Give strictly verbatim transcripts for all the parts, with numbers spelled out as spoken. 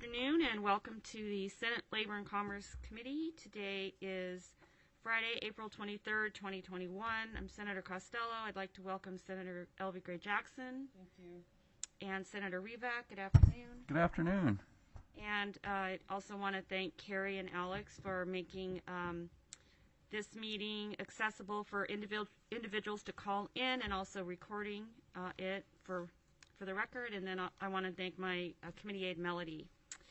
afternoon and welcome to the Senate Labor and Commerce Committee. Today is Friday, April twenty-third, twenty twenty-one. I'm Senator Costello. I'd like to welcome Senator Elvie Gray Jackson. Thank you. And Senator Rivak. Good afternoon. Good afternoon. And uh, I also want to thank Carrie and Alex for making um, this meeting accessible for individual individuals to call in and also recording uh, it for for the record. And then I want to thank my uh, committee aide, Melody.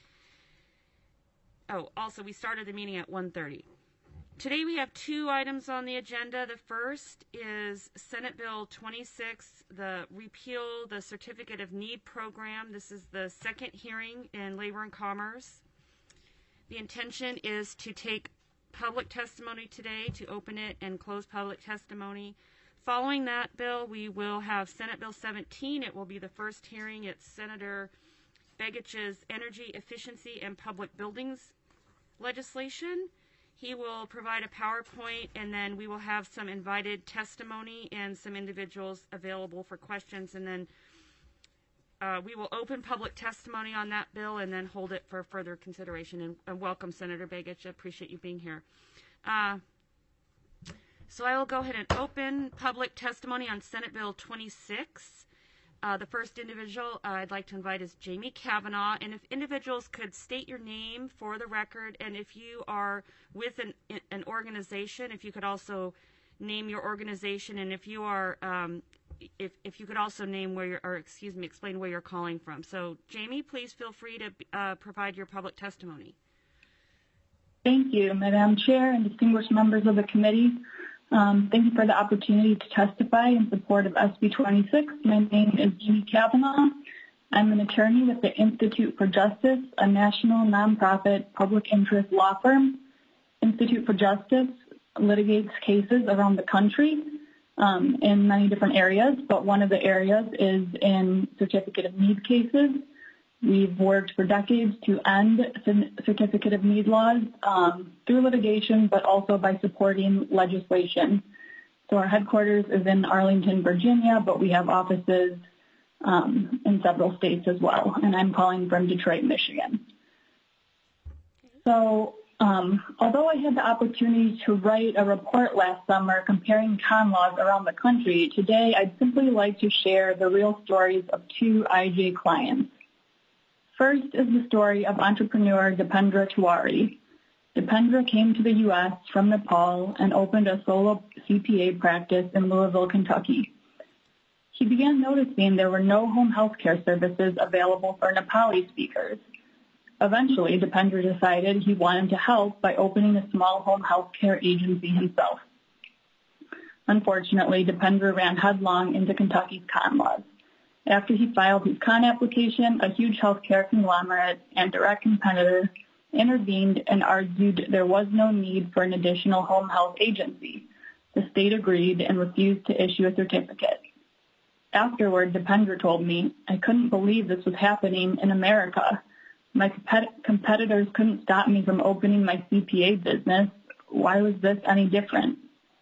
Oh, also, we started the meeting at one thirty. Today we have two items on the agenda. The first is Senate Bill twenty-six, the repeal the Certificate of Need program. This is the second hearing in Labor and Commerce. The intention is to take public testimony today, to open it and close public testimony. Following that bill, we will have Senate Bill seventeen. It will be the first hearing. It's Senator Begich's Energy Efficiency and Public Buildings legislation. He will provide a PowerPoint, and then we will have some invited testimony and some individuals available for questions. And then uh, we will open public testimony on that bill and then hold it for further consideration. And, and welcome, Senator Begich. I appreciate you being here. Uh, So I will go ahead and open public testimony on Senate Bill twenty-six. Uh, the first individual uh, I'd like to invite is Jamie Kavanaugh. And if individuals could state your name for the record, and if you are with an, an organization, if you could also name your organization, and if you are, um, if, if you could also name where you're, or excuse me, explain where you're calling from. So Jamie, please feel free to uh, provide your public testimony. Thank you, Madam Chair and distinguished members of the committee. Um, thank you for the opportunity to testify in support of S B twenty-six. My name is Jamie Kavanaugh. I'm an attorney with the Institute for Justice, a national nonprofit public interest law firm. Institute for Justice litigates cases around the country um, in many different areas, but one of the areas is in Certificate of Need cases. We've worked for decades to end Certificate of Need laws um, through litigation, but also by supporting legislation. So our headquarters is in Arlington, Virginia, but we have offices um, in several states as well. And I'm calling from Detroit, Michigan. So um, although I had the opportunity to write a report last summer comparing con laws around the country, today I'd simply like to share the real stories of two I J clients. First is the story of entrepreneur Dipendra Tiwari. Dipendra came to the U S from Nepal and opened a solo C P A practice in Louisville, Kentucky. He began noticing there were no home health care services available for Nepali speakers. Eventually, Dipendra decided he wanted to help by opening a small home health care agency himself. Unfortunately, Dipendra ran headlong into Kentucky's con laws. After he filed his con application, a huge healthcare conglomerate and direct competitor intervened and argued there was no need for an additional home health agency. The state agreed and refused to issue a certificate. Afterward, Dipendra told me, "I couldn't believe this was happening in America. My compet- competitors couldn't stop me from opening my C P A business. Why was this any different?"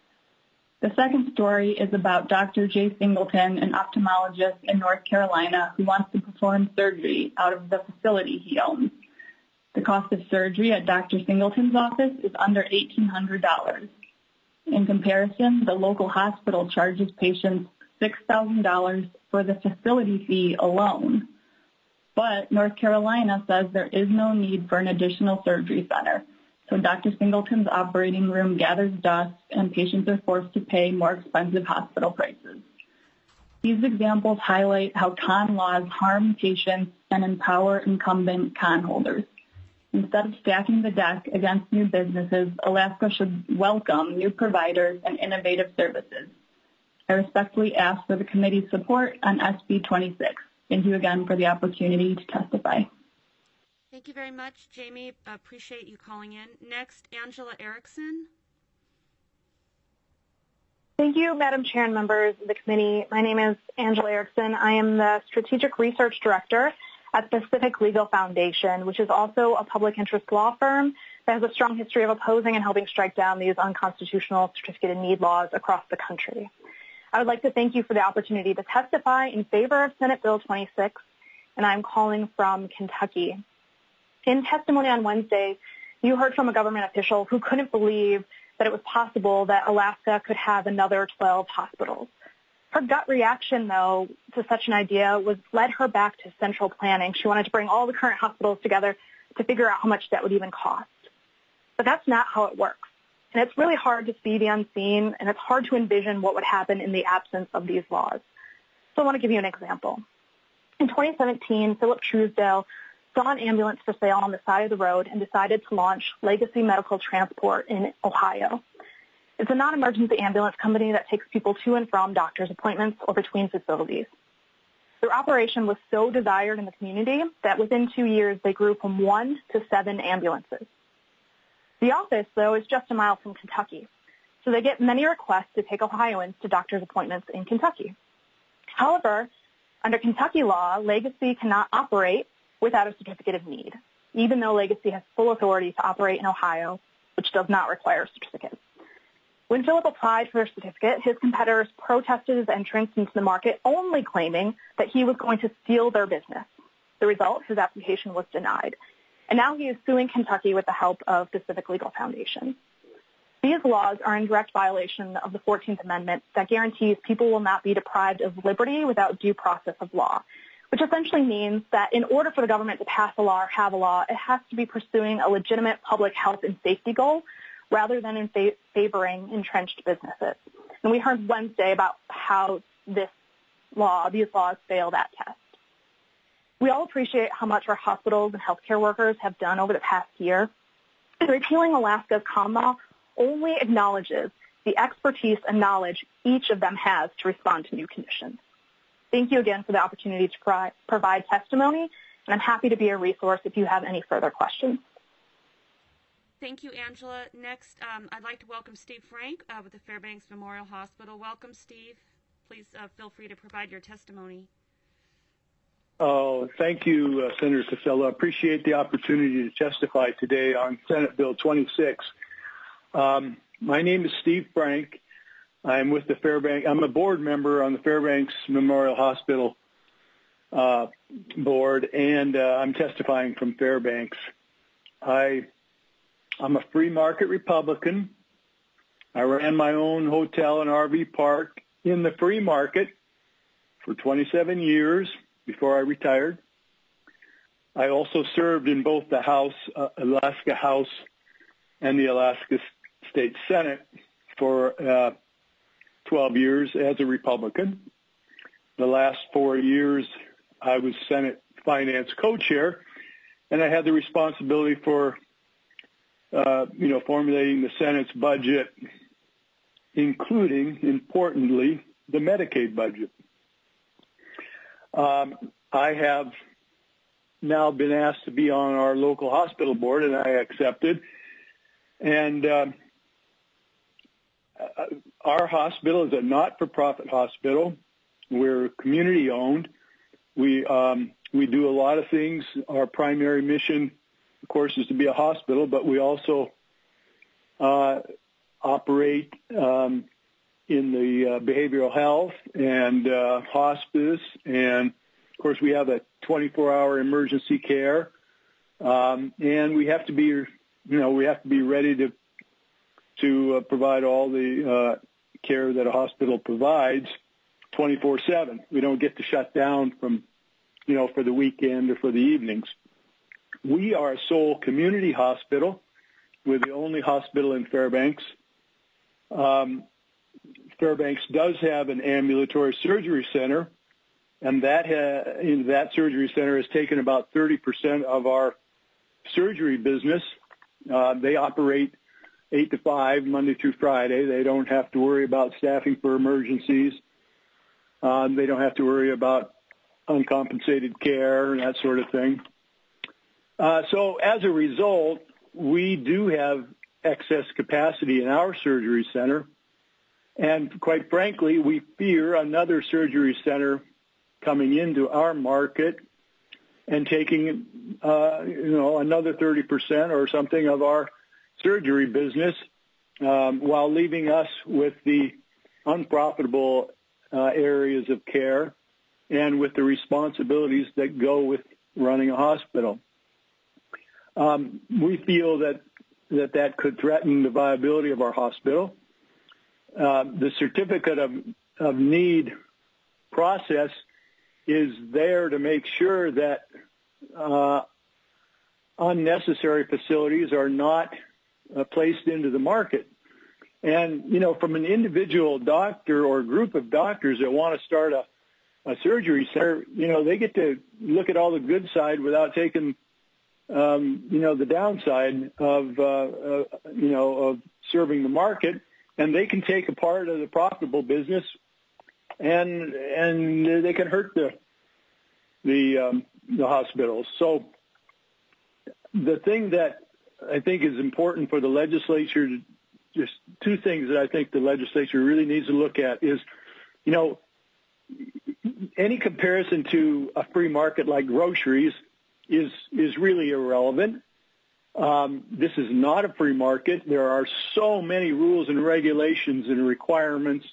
The second story is about Doctor Jay Singleton, an ophthalmologist in North Carolina who wants to perform surgery out of the facility he owns. The cost of surgery at Doctor Singleton's office is under eighteen hundred dollars. In comparison, the local hospital charges patients six thousand dollars for the facility fee alone. But North Carolina says there is no need for an additional surgery center. So Doctor Singleton's operating room gathers dust and patients are forced to pay more expensive hospital prices. These examples highlight how con laws harm patients and empower incumbent con holders. Instead of stacking the deck against new businesses, Alaska should welcome new providers and innovative services. I respectfully ask for the committee's support on S B twenty-six. Thank you again for the opportunity to testify. Thank you very much, Jamie. Appreciate you calling in. Next, Angela Erickson. Thank you, Madam Chair and members of the committee. My name is Angela Erickson. I am the Strategic Research Director at Pacific Legal Foundation, which is also a public interest law firm that has a strong history of opposing and helping strike down these unconstitutional certificate of need laws across the country. I would like to thank you for the opportunity to testify in favor of Senate Bill twenty-six, and I'm calling from Kentucky. In testimony on Wednesday, you heard from a government official who couldn't believe that it was possible that Alaska could have another twelve hospitals. Her gut reaction, though, to such an idea was led her back to central planning. She wanted to bring all the current hospitals together to figure out how much that would even cost. But that's not how it works. And it's really hard to see the unseen, and it's hard to envision what would happen in the absence of these laws. So I want to give you an example. In twenty seventeen, Philip Truesdale saw an ambulance for sale on the side of the road and decided to launch Legacy Medical Transport in Ohio. It's a non-emergency ambulance company that takes people to and from doctor's appointments or between facilities. Their operation was so desired in the community that within two years they grew from one to seven ambulances. The office, though, is just a mile from Kentucky, so they get many requests to take Ohioans to doctor's appointments in Kentucky. However, under Kentucky law, Legacy cannot operate without a certificate of need, even though Legacy has full authority to operate in Ohio, which does not require a certificate. When Philip applied for a certificate, his competitors protested his entrance into the market, only claiming that he was going to steal their business. The result, his application was denied. And now he is suing Kentucky with the help of the Civic Legal Foundation. These laws are in direct violation of the fourteenth Amendment that guarantees people will not be deprived of liberty without due process of law, which essentially means that in order for the government to pass a law or have a law, it has to be pursuing a legitimate public health and safety goal rather than in fa- favoring entrenched businesses. And we heard Wednesday about how this law, these laws fail that test. We all appreciate how much our hospitals and healthcare workers have done over the past year. And repealing Alaska's common law only acknowledges the expertise and knowledge each of them has to respond to new conditions. Thank you again for the opportunity to pro- provide testimony, and I'm happy to be a resource if you have any further questions. Thank you, Angela. Next, um, I'd like to welcome Steve Frank uh, with the Fairbanks Memorial Hospital. Welcome, Steve. Please uh, feel free to provide your testimony. Oh, thank you, uh, Senator Casella. I appreciate the opportunity to testify today on Senate Bill twenty-six. Um, my name is Steve Frank. I'm with the Fairbanks. I'm a board member on the Fairbanks Memorial Hospital uh, board, and uh, I'm testifying from Fairbanks. I, I'm a free market Republican. I ran my own hotel and R V park in the free market for twenty-seven years before I retired. I also served in both the House, uh, Alaska House and the Alaska State Senate for uh, twelve years as a Republican. The last four years, I was Senate Finance co-chair, and I had the responsibility for, uh, you know, formulating the Senate's budget, including, importantly, the Medicaid budget. Um, I have now been asked to be on our local hospital board, and I accepted. And um, our hospital is a not-for-profit hospital. We're community-owned. We um, we do a lot of things. Our primary mission, of course, is to be a hospital, but we also uh, operate um, in the uh, behavioral health and uh, hospice, and of course we have a twenty-four hour emergency care, um, and we have to be, you know, we have to be ready to to uh, provide all the uh, care that a hospital provides twenty-four seven. We don't get to shut down from, you know, for the weekend or for the evenings. We are a sole community hospital. We're the only hospital in Fairbanks. Um, Fairbanks does have an ambulatory surgery center, and that ha- in that surgery center has taken about thirty percent of our surgery business. Uh, they operate eight to five, Monday through Friday. They don't have to worry about staffing for emergencies. Um, they don't have to worry about uncompensated care and that sort of thing. Uh, so as a result, we do have excess capacity in our surgery center. And quite frankly, we fear another surgery center coming into our market and taking, uh, you know, another thirty percent or something of our surgery business, um, while leaving us with the unprofitable uh, areas of care and with the responsibilities that go with running a hospital. Um, we feel that, that that could threaten the viability of our hospital. Uh, the certificate of, of need process is there to make sure that uh, unnecessary facilities are not uh, placed into the market. And, you know, from an individual doctor or group of doctors that want to start a, a surgery center, you know, they get to look at all the good side without taking, um, you know, the downside of, uh, uh, you know, of serving the market. And they can take a part of the profitable business and and they can hurt the the um, the hospitals. So the thing that I think is important for the legislature, to, just two things that I think the legislature really needs to look at is, you know, any comparison to a free market like groceries is is really irrelevant. Um, this is not a free market. There are so many rules and regulations and requirements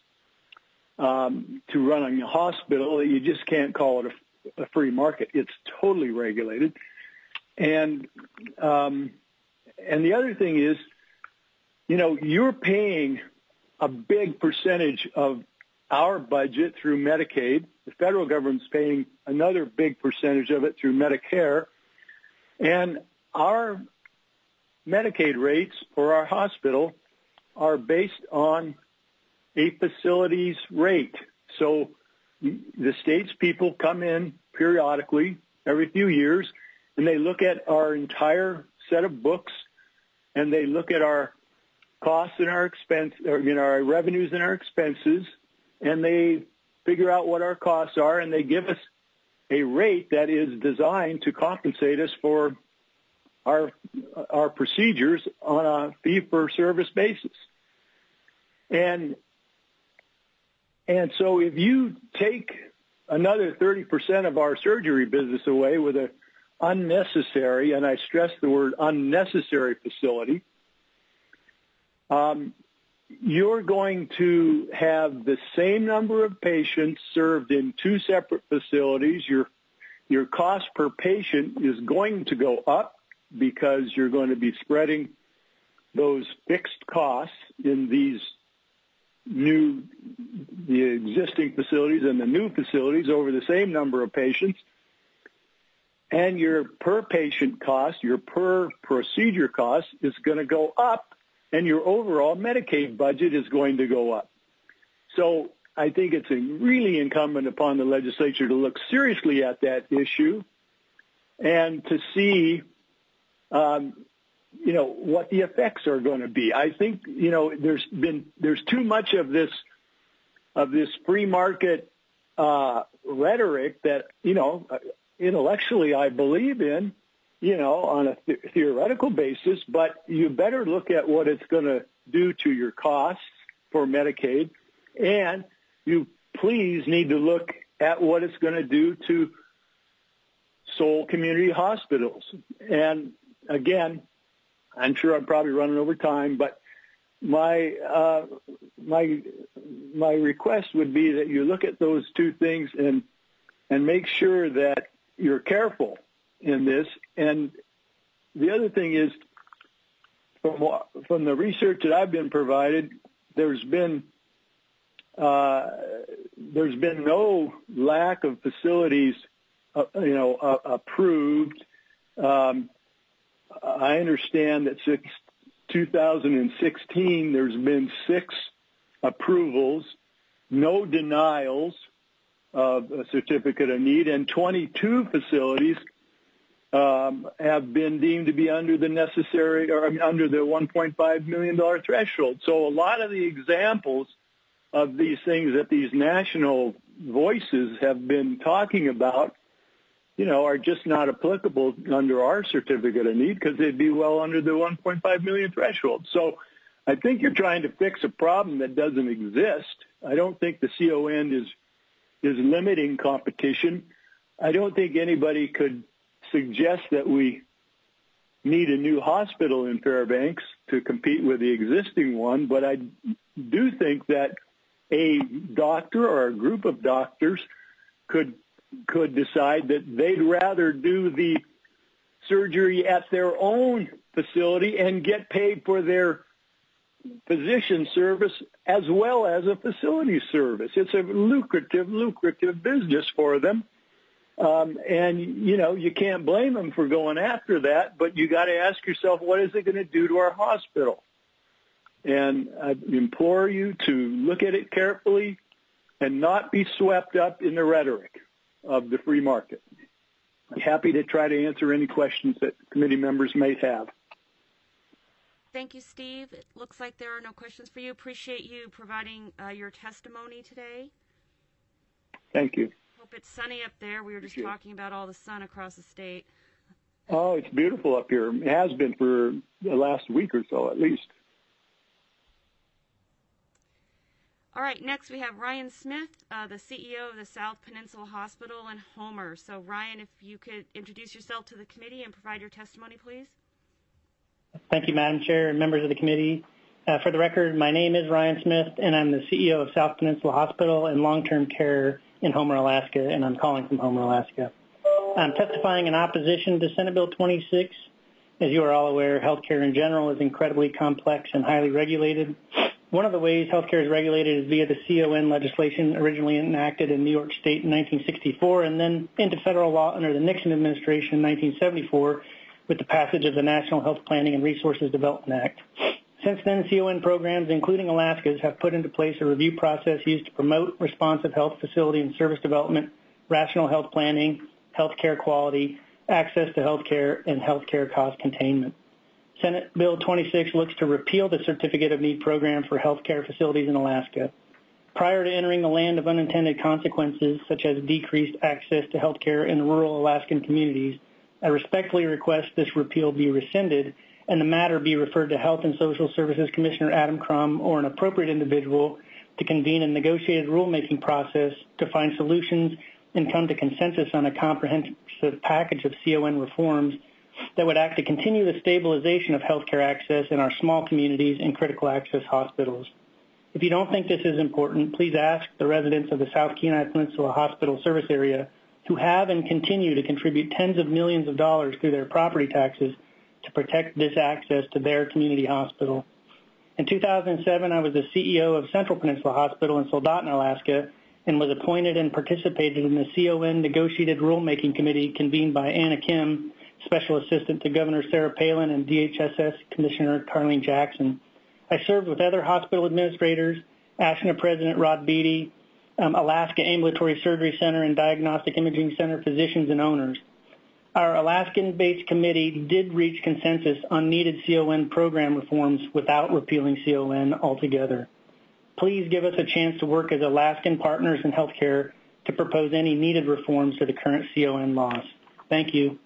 um, to run a hospital that you just can't call it a, a free market. It's totally regulated. And um, and the other thing is, you know, you're paying a big percentage of our budget through Medicaid. The federal government's paying another big percentage of it through Medicare. And our Medicaid rates for our hospital are based on a facility's rate. So the state's people come in periodically every few years, and they look at our entire set of books, and they look at our costs and our expense, or, you know, our revenues and our expenses, and they figure out what our costs are, and they give us a rate that is designed to compensate us for our our procedures on a fee-for-service basis. And and so if you take another thirty percent of our surgery business away with an unnecessary, and I stress the word unnecessary facility, um, you're going to have the same number of patients served in two separate facilities. Your your cost per patient is going to go up because you're going to be spreading those fixed costs in these new, the existing facilities and the new facilities over the same number of patients. And your per patient cost, your per procedure cost is going to go up, and your overall Medicaid budget is going to go up. So I think it's really incumbent upon the legislature to look seriously at that issue and to see Um, you know, what the effects are going to be. I think, you know, there's been, there's too much of this, of this free market, uh, rhetoric that, you know, intellectually I believe in, you know, on a th- theoretical basis, but you better look at what it's going to do to your costs for Medicaid. And you please need to look at what it's going to do to Soul Community Hospitals. And again, I'm sure I'm probably running over time, but my uh, my my request would be that you look at those two things and and make sure that you're careful in this. And the other thing is, from from the research that I've been provided, there's been uh, there's been no lack of facilities, uh, you know, uh, approved. Um, I understand that since two thousand sixteen, there's been six approvals, no denials of a certificate of need, and twenty-two facilities um, have been deemed to be under the necessary or I mean, under the one point five million dollars threshold. So a lot of the examples of these things that these national voices have been talking about, you know, are just not applicable under our certificate of need because they'd be well under the one point five million threshold. So I think you're trying to fix a problem that doesn't exist. I don't think the C O N is is limiting competition. I don't think anybody could suggest that we need a new hospital in Fairbanks to compete with the existing one, but I do think that a doctor or a group of doctors could could decide that they'd rather do the surgery at their own facility and get paid for their physician service as well as a facility service. It's a lucrative, lucrative business for them. Um, and, you know, you can't blame them for going after that, but you got to ask yourself, what is it going to do to our hospital? And I implore you to look at it carefully and not be swept up in the rhetoric of the free market. I'm happy to try to answer any questions that committee members may have. Thank you, Steve. It looks like there are no questions for you. Appreciate you providing uh, your testimony today. Thank you. Hope it's sunny up there. We were just Appreciate talking about all the sun across the state. Oh, it's beautiful up here. It has been for the last week or so, at least. All right, next we have Ryan Smith, uh, the C E O of the South Peninsula Hospital in Homer. So, Ryan, if you could introduce yourself to the committee and provide your testimony, please. Thank you, Madam Chair and members of the committee. Uh, for the record, my name is Ryan Smith, and I'm the C E O of South Peninsula Hospital and Long-Term Care in Homer, Alaska, and I'm calling from Homer, Alaska. I'm testifying in opposition to Senate Bill twenty-six. As you are all aware, healthcare in general is incredibly complex and highly regulated. One of the ways healthcare is regulated is via the C O N legislation originally enacted in New York State in nineteen sixty-four and then into federal law under the Nixon administration in nineteen seventy-four with the passage of the National Health Planning and Resources Development Act. Since then, C O N programs, including Alaska's, have put into place a review process used to promote responsive health facility and service development, rational health planning, healthcare quality, access to healthcare, and healthcare cost containment. Senate Bill twenty-six looks to repeal the Certificate of Need program for healthcare facilities in Alaska. Prior to entering the land of unintended consequences, such as decreased access to healthcare in rural Alaskan communities, I respectfully request this repeal be rescinded and the matter be referred to Health and Social Services Commissioner Adam Crum or an appropriate individual to convene a negotiated rulemaking process to find solutions and come to consensus on a comprehensive package of C O N reforms that would act to continue the stabilization of healthcare access in our small communities and critical access hospitals. If you don't think this is important, please ask the residents of the South Kenai Peninsula Hospital service area who have and continue to contribute tens of millions of dollars through their property taxes to protect this access to their community hospital. In two thousand seven, I was the C E O of Central Peninsula Hospital in Soldotna, Alaska, and was appointed and participated in the C O N negotiated rulemaking committee convened by Anna Kim, Special Assistant to Governor Sarah Palin, and D H S S Commissioner Carlene Jackson. I served with other hospital administrators, ASHNA President Rod Beatty, um, Alaska Ambulatory Surgery Center and Diagnostic Imaging Center physicians and owners. Our Alaskan-based committee did reach consensus on needed C O N program reforms without repealing C O N altogether. Please give us a chance to work as Alaskan partners in healthcare to propose any needed reforms to the current C O N laws. Thank you.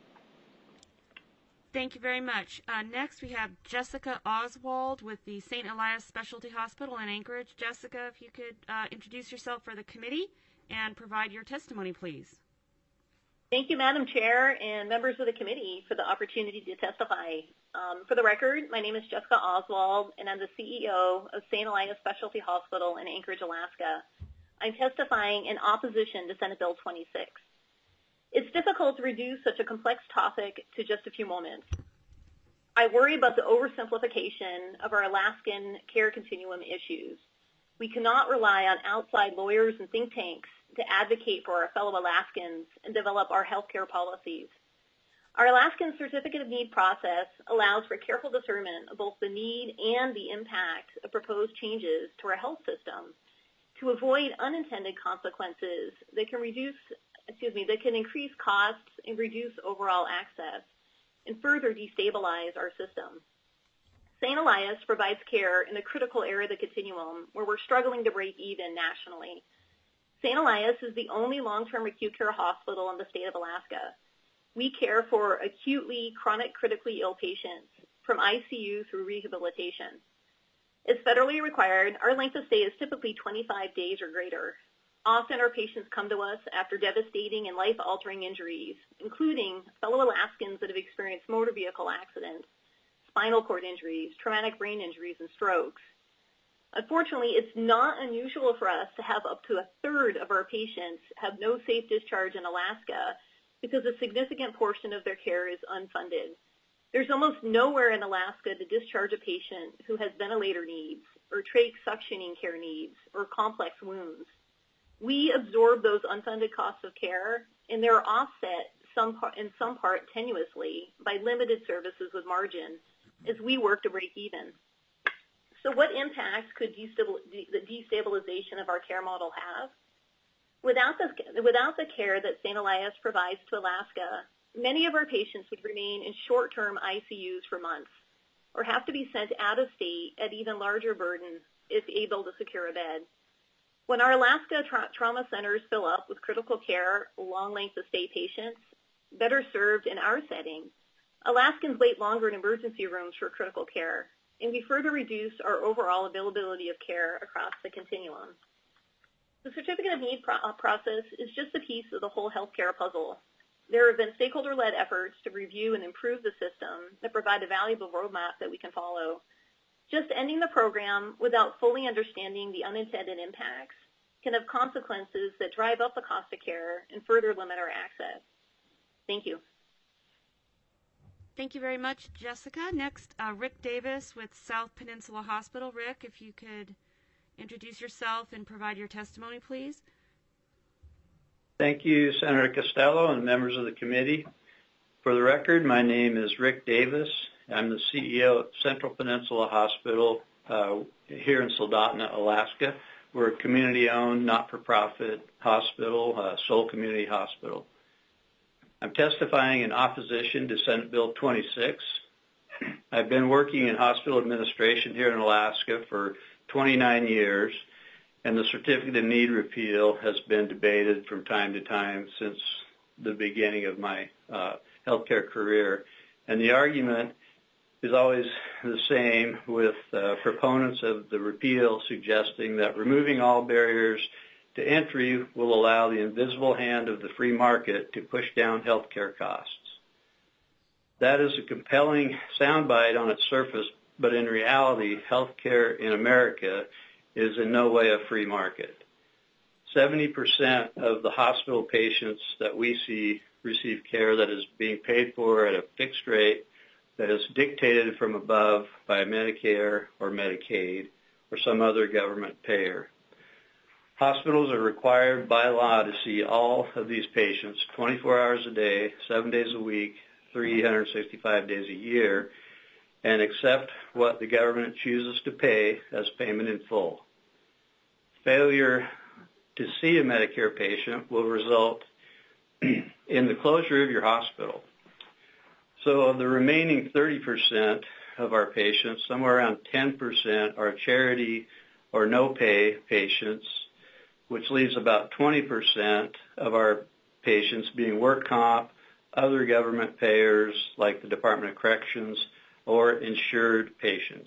Thank you very much. Uh, next, we have Jessica Oswald with the Saint Elias Specialty Hospital in Anchorage. Jessica, if you could uh, introduce yourself for the committee and provide your testimony, please. Thank you, Madam Chair and members of the committee for the opportunity to testify. Um, for the record, my name is Jessica Oswald, and I'm the C E O of Saint Elias Specialty Hospital in Anchorage, Alaska. I'm testifying in opposition to Senate Bill twenty-six. It's difficult to reduce such a complex topic to just a few moments. I worry about the oversimplification of our Alaskan care continuum issues. We cannot rely on outside lawyers and think tanks to advocate for our fellow Alaskans and develop our healthcare policies. Our Alaskan Certificate of Need process allows for careful discernment of both the need and the impact of proposed changes to our health system to avoid unintended consequences that can reduce excuse me, that can increase costs and reduce overall access and further destabilize our system. Saint Elias provides care in the critical area of the continuum where we're struggling to break even nationally. Saint Elias is the only long-term acute care hospital in the state of Alaska. We care for acutely chronic critically ill patients from I C U through rehabilitation. As federally required, our length of stay is typically twenty-five days or greater. Often our patients come to us after devastating and life-altering injuries, including fellow Alaskans that have experienced motor vehicle accidents, spinal cord injuries, traumatic brain injuries, and strokes. Unfortunately, it's not unusual for us to have up to a third of our patients have no safe discharge in Alaska because a significant portion of their care is unfunded. There's almost nowhere in Alaska to discharge a patient who has ventilator needs or trach suctioning care needs or complex wounds. We absorb those unfunded costs of care, and they're offset some part, in some part tenuously by limited services with margin as we work to break even. So what impact could the destabilization of our care model have? Without the, without the care that Saint Elias provides to Alaska, many of our patients would remain in short-term I C Us for months or have to be sent out of state at even larger burden if able to secure a bed. When our Alaska tra- trauma centers fill up with critical care, long length of stay patients, better served in our setting, Alaskans wait longer in emergency rooms for critical care, and we further reduce our overall availability of care across the continuum. The Certificate of Need pro- process is just a piece of the whole healthcare puzzle. There have been stakeholder-led efforts to review and improve the system that provide a valuable roadmap that we can follow. Just ending the program without fully understanding the unintended impacts can have consequences that drive up the cost of care and further limit our access. Thank you. Thank you very much, Jessica. Next, uh, Rick Davis with South Peninsula Hospital. Rick, if you could introduce yourself and provide your testimony, please. Thank you, Senator Costello and members of the committee. For the record, my name is Rick Davis. I'm the C E O of Central Peninsula Hospital uh, here in Soldotna, Alaska. We're a community-owned, not-for-profit hospital, uh, sole community hospital. I'm testifying in opposition to Senate Bill twenty-six. I've been working in hospital administration here in Alaska for twenty-nine years, and the Certificate of Need repeal has been debated from time to time since the beginning of my uh, healthcare career. And the argument is always the same, with uh, proponents of the repeal suggesting that removing all barriers to entry will allow the invisible hand of the free market to push down healthcare costs. That is a compelling soundbite on its surface, but in reality, healthcare in America is in no way a free market. seventy percent of the hospital patients that we see receive care that is being paid for at a fixed rate that is dictated from above by Medicare or Medicaid or some other government payer. Hospitals are required by law to see all of these patients twenty-four hours a day, seven days a week, three hundred sixty-five days a year, and accept what the government chooses to pay as payment in full. Failure to see a Medicare patient will result in the closure of your hospital. So of the remaining thirty percent of our patients, somewhere around ten percent are charity or no-pay patients, which leaves about twenty percent of our patients being work comp, other government payers like the Department of Corrections, or insured patients.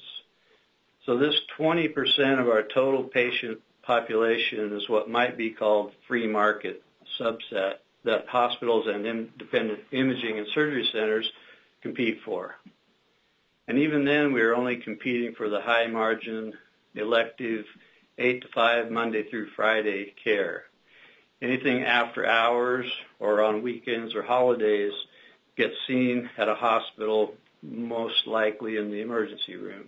So this twenty percent of our total patient population is what might be called free market subset that hospitals and independent imaging and surgery centers compete for. And even then, we are only competing for the high margin, elective, eight to five Monday through Friday care. Anything after hours or on weekends or holidays gets seen at a hospital, most likely in the emergency room.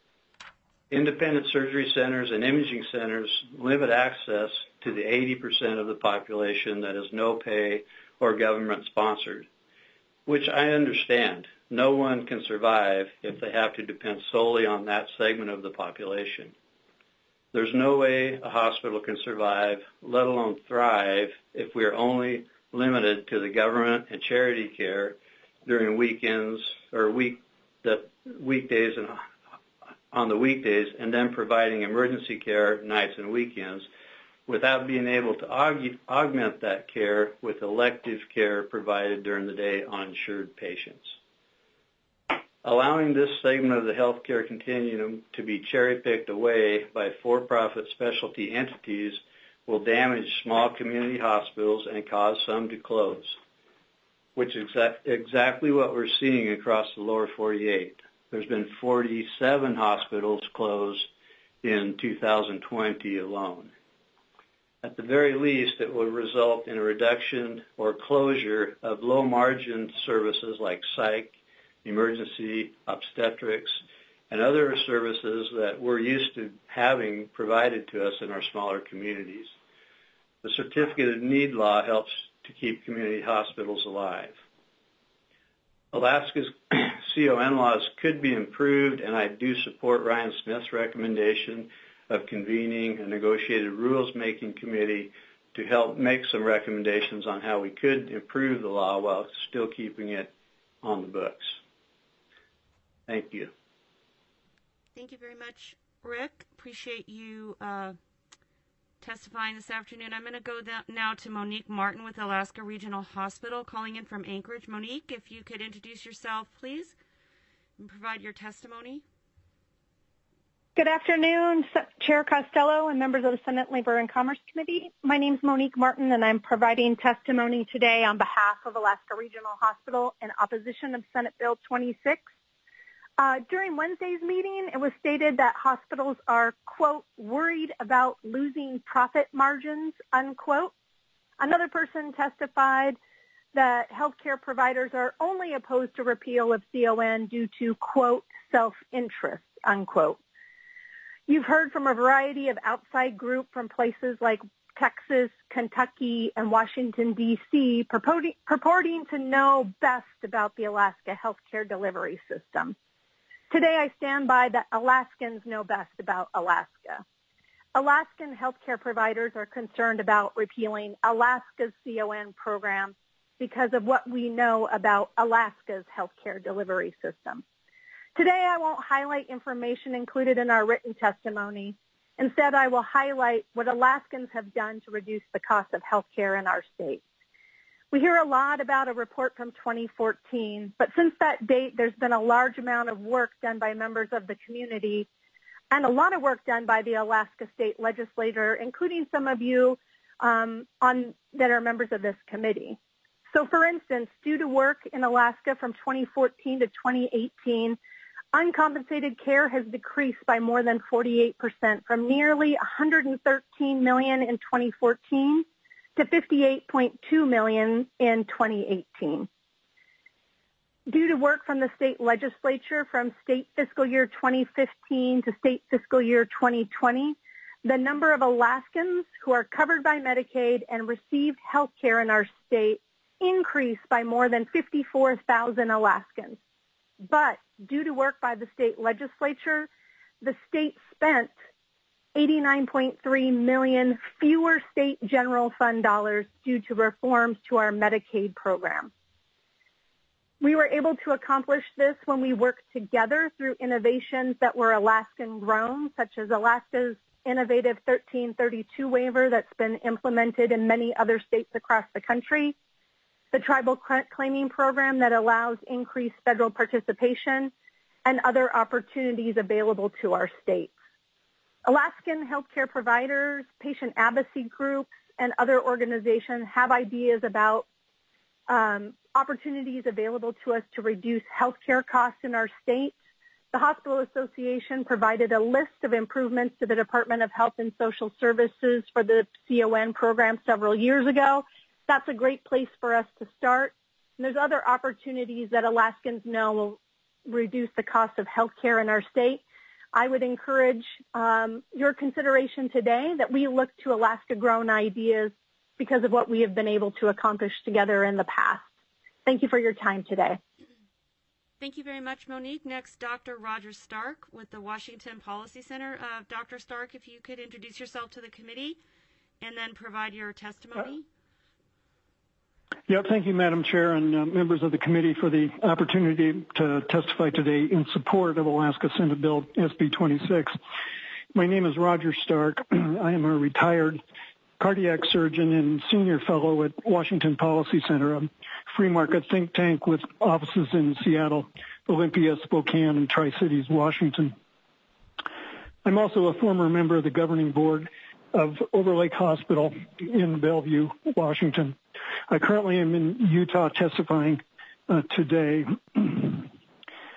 Independent surgery centers and imaging centers limit access to the eighty percent of the population that is no pay or government sponsored, which I understand. No one can survive if they have to depend solely on that segment of the population. There's no way a hospital can survive, let alone thrive, if we are only limited to the government and charity care during weekends or week that weekdays and on the weekdays, and then providing emergency care nights and weekends without being able to aug- augment that care with elective care provided during the day on insured patients. Allowing this segment of the healthcare continuum to be cherry-picked away by for-profit specialty entities will damage small community hospitals and cause some to close, which is exa- exactly what we're seeing across the lower forty-eight. There's been forty-seven hospitals closed in two thousand twenty alone. At the very least, it will result in a reduction or closure of low-margin services like psych, emergency, obstetrics, and other services that we're used to having provided to us in our smaller communities. The Certificate of Need law helps to keep community hospitals alive. Alaska's C O N laws could be improved, and I do support Ryan Smith's recommendation of convening a negotiated rules-making committee to help make some recommendations on how we could improve the law while still keeping it on the books. Thank you. Thank you very much, Rick. Appreciate you uh, testifying this afternoon. I'm going to go down now to Monique Martin with Alaska Regional Hospital, calling in from Anchorage. Monique, if you could introduce yourself, please, and provide your testimony. Good afternoon, Chair Costello and members of the Senate Labor and Commerce Committee. My name is Monique Martin, and I'm providing testimony today on behalf of Alaska Regional Hospital in opposition of Senate Bill twenty-six. Uh, during Wednesday's meeting, it was stated that hospitals are, quote, worried about losing profit margins, unquote. Another person testified that healthcare providers are only opposed to repeal of C O N due to, quote, self-interest, unquote. You've heard from a variety of outside groups from places like Texas, Kentucky, and Washington, D C, purporting, purporting to know best about the Alaska healthcare delivery system. Today, I stand by that Alaskans know best about Alaska. Alaskan healthcare providers are concerned about repealing Alaska's C O N program because of what we know about Alaska's healthcare delivery system. Today, I won't highlight information included in our written testimony. Instead, I will highlight what Alaskans have done to reduce the cost of health care in our state. We hear a lot about a report from twenty fourteen, but since that date, there's been a large amount of work done by members of the community and a lot of work done by the Alaska State Legislature, including some of you um, on, that are members of this committee. So, for instance, due to work in Alaska from twenty fourteen to twenty eighteen, uncompensated care has decreased by more than forty-eight percent, from nearly one hundred thirteen million dollars in twenty fourteen to fifty-eight point two million dollars in twenty eighteen. Due to work from the state legislature from state fiscal year twenty fifteen to state fiscal year twenty twenty, the number of Alaskans who are covered by Medicaid and received health care in our state increased by more than fifty-four thousand Alaskans. But due to work by the state legislature, the state spent eighty-nine point three million dollars fewer state general fund dollars due to reforms to our Medicaid program. We were able to accomplish this when we worked together through innovations that were Alaskan grown, such as Alaska's innovative thirteen thirty-two waiver that's been implemented in many other states across the country, the tribal claiming program that allows increased federal participation, and other opportunities available to our states. Alaskan healthcare providers, patient advocacy groups, and other organizations have ideas about um, opportunities available to us to reduce healthcare costs in our state. The Hospital Association provided a list of improvements to the Department of Health and Social Services for the C O N program several years ago. That's a great place for us to start. And there's other opportunities that Alaskans know will reduce the cost of health care in our state. I would encourage um, your consideration today that we look to Alaska-grown ideas because of what we have been able to accomplish together in the past. Thank you for your time today. Thank you very much, Monique. Next, Doctor Roger Stark with the Washington Policy Center. Uh, Doctor Stark, if you could introduce yourself to the committee and then provide your testimony. Uh, Yeah, thank you, Madam Chair, and uh, members of the committee for the opportunity to testify today in support of Alaska Senate Bill S B twenty-six. My name is Roger Stark. I am a retired cardiac surgeon and senior fellow at Washington Policy Center, a free market think tank with offices in Seattle, Olympia, Spokane, and Tri-Cities, Washington. I'm also a former member of the governing board of Overlake Hospital in Bellevue, Washington. I currently am in Utah testifying uh, today.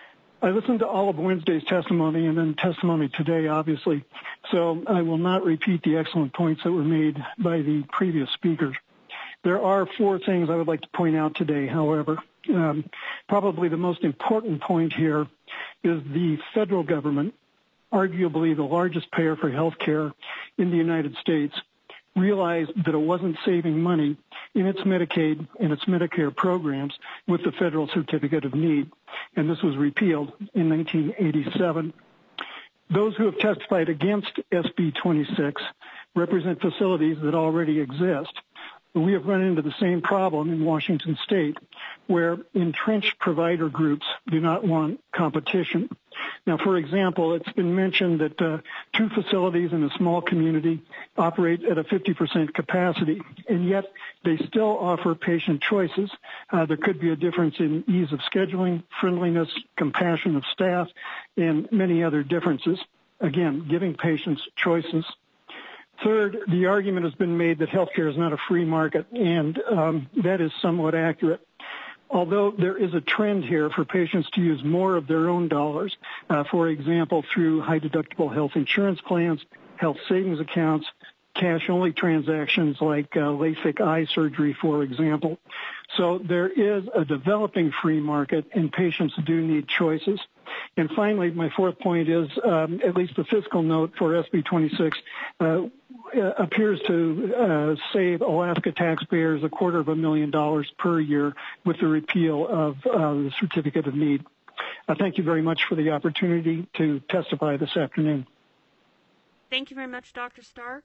I listened to all of Wednesday's testimony and then testimony today, obviously, so I will not repeat the excellent points that were made by the previous speakers. There are four things I would like to point out today, however. Um, probably the most important point here is the federal government, arguably the largest payer for health care in the United States, realized that it wasn't saving money in its Medicaid and its Medicare programs with the Federal Certificate of Need, and this was repealed in nineteen eighty-seven. Those who have testified against S B twenty-six represent facilities that already exist. We have run into the same problem in Washington State, where entrenched provider groups do not want competition. Now, for example, it's been mentioned that uh, two facilities in a small community operate at a fifty percent capacity, and yet they still offer patient choices. Uh, there could be a difference in ease of scheduling, friendliness, compassion of staff, and many other differences. Again, giving patients choices. Third, the argument has been made that healthcare is not a free market, and um, that is somewhat accurate. Although there is a trend here for patients to use more of their own dollars, uh, for example, through high-deductible health insurance plans, health savings accounts, cash-only transactions like uh, LASIK eye surgery, for example. So there is a developing free market, and patients do need choices. And finally, my fourth point is um, at least the fiscal note for S B twenty-six uh, appears to uh, save Alaska taxpayers a quarter of a million dollars per year with the repeal of uh, the Certificate of Need. Uh, thank you very much for the opportunity to testify this afternoon. Thank you very much, Doctor Stark.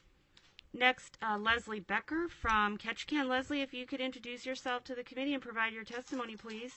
Next, uh, Leslie Becker from Ketchikan. Leslie, if you could introduce yourself to the committee and provide your testimony, please.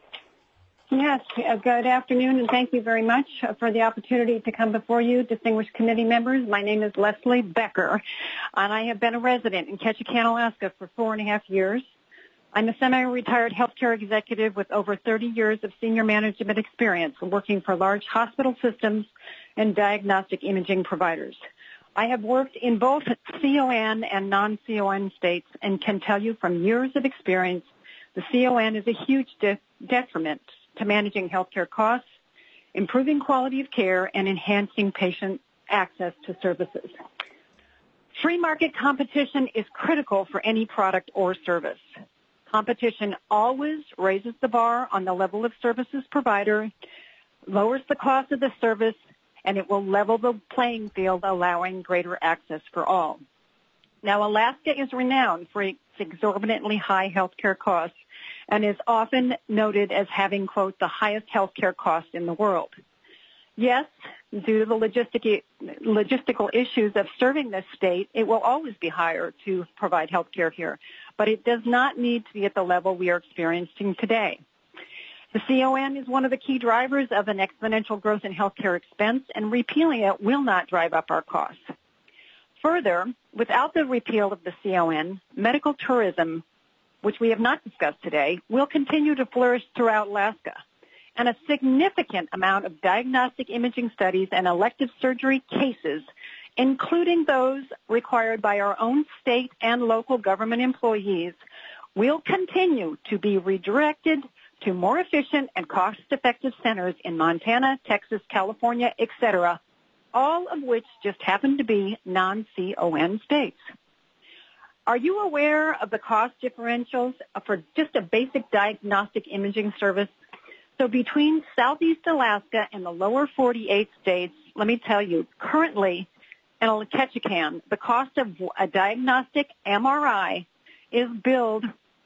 Yes, uh, good afternoon, and thank you very much for the opportunity to come before you, distinguished committee members. My name is Leslie Becker, and I have been a resident in Ketchikan, Alaska for four and a half years. I'm a semi-retired healthcare executive with over thirty years of senior management experience working for large hospital systems and diagnostic imaging providers. I have worked in both C O N and non-C O N states and can tell you from years of experience, the C O N is a huge de- detriment to managing healthcare costs, improving quality of care, and enhancing patient access to services. Free market competition is critical for any product or service. Competition always raises the bar on the level of services provider, lowers the cost of the service, and it will level the playing field, allowing greater access for all. Now, Alaska is renowned for its exorbitantly high healthcare costs and is often noted as having, quote, the highest healthcare cost in the world. Yes, due to the logistic, logistical issues of serving this state, it will always be higher to provide healthcare here, but it does not need to be at the level we are experiencing today. The C O N is one of the key drivers of an exponential growth in healthcare expense, and repealing it will not drive up our costs. Further, without the repeal of the C O N, medical tourism, which we have not discussed today, will continue to flourish throughout Alaska. And a significant amount of diagnostic imaging studies and elective surgery cases, including those required by our own state and local government employees, will continue to be redirected to more efficient and cost-effective centers in Montana, Texas, California, et cetera, all of which just happen to be non-C O N states. Are you aware of the cost differentials for just a basic diagnostic imaging service? So between Southeast Alaska and the lower forty-eight states, let me tell you, currently in Ketchikan, the cost of a diagnostic M R I is billed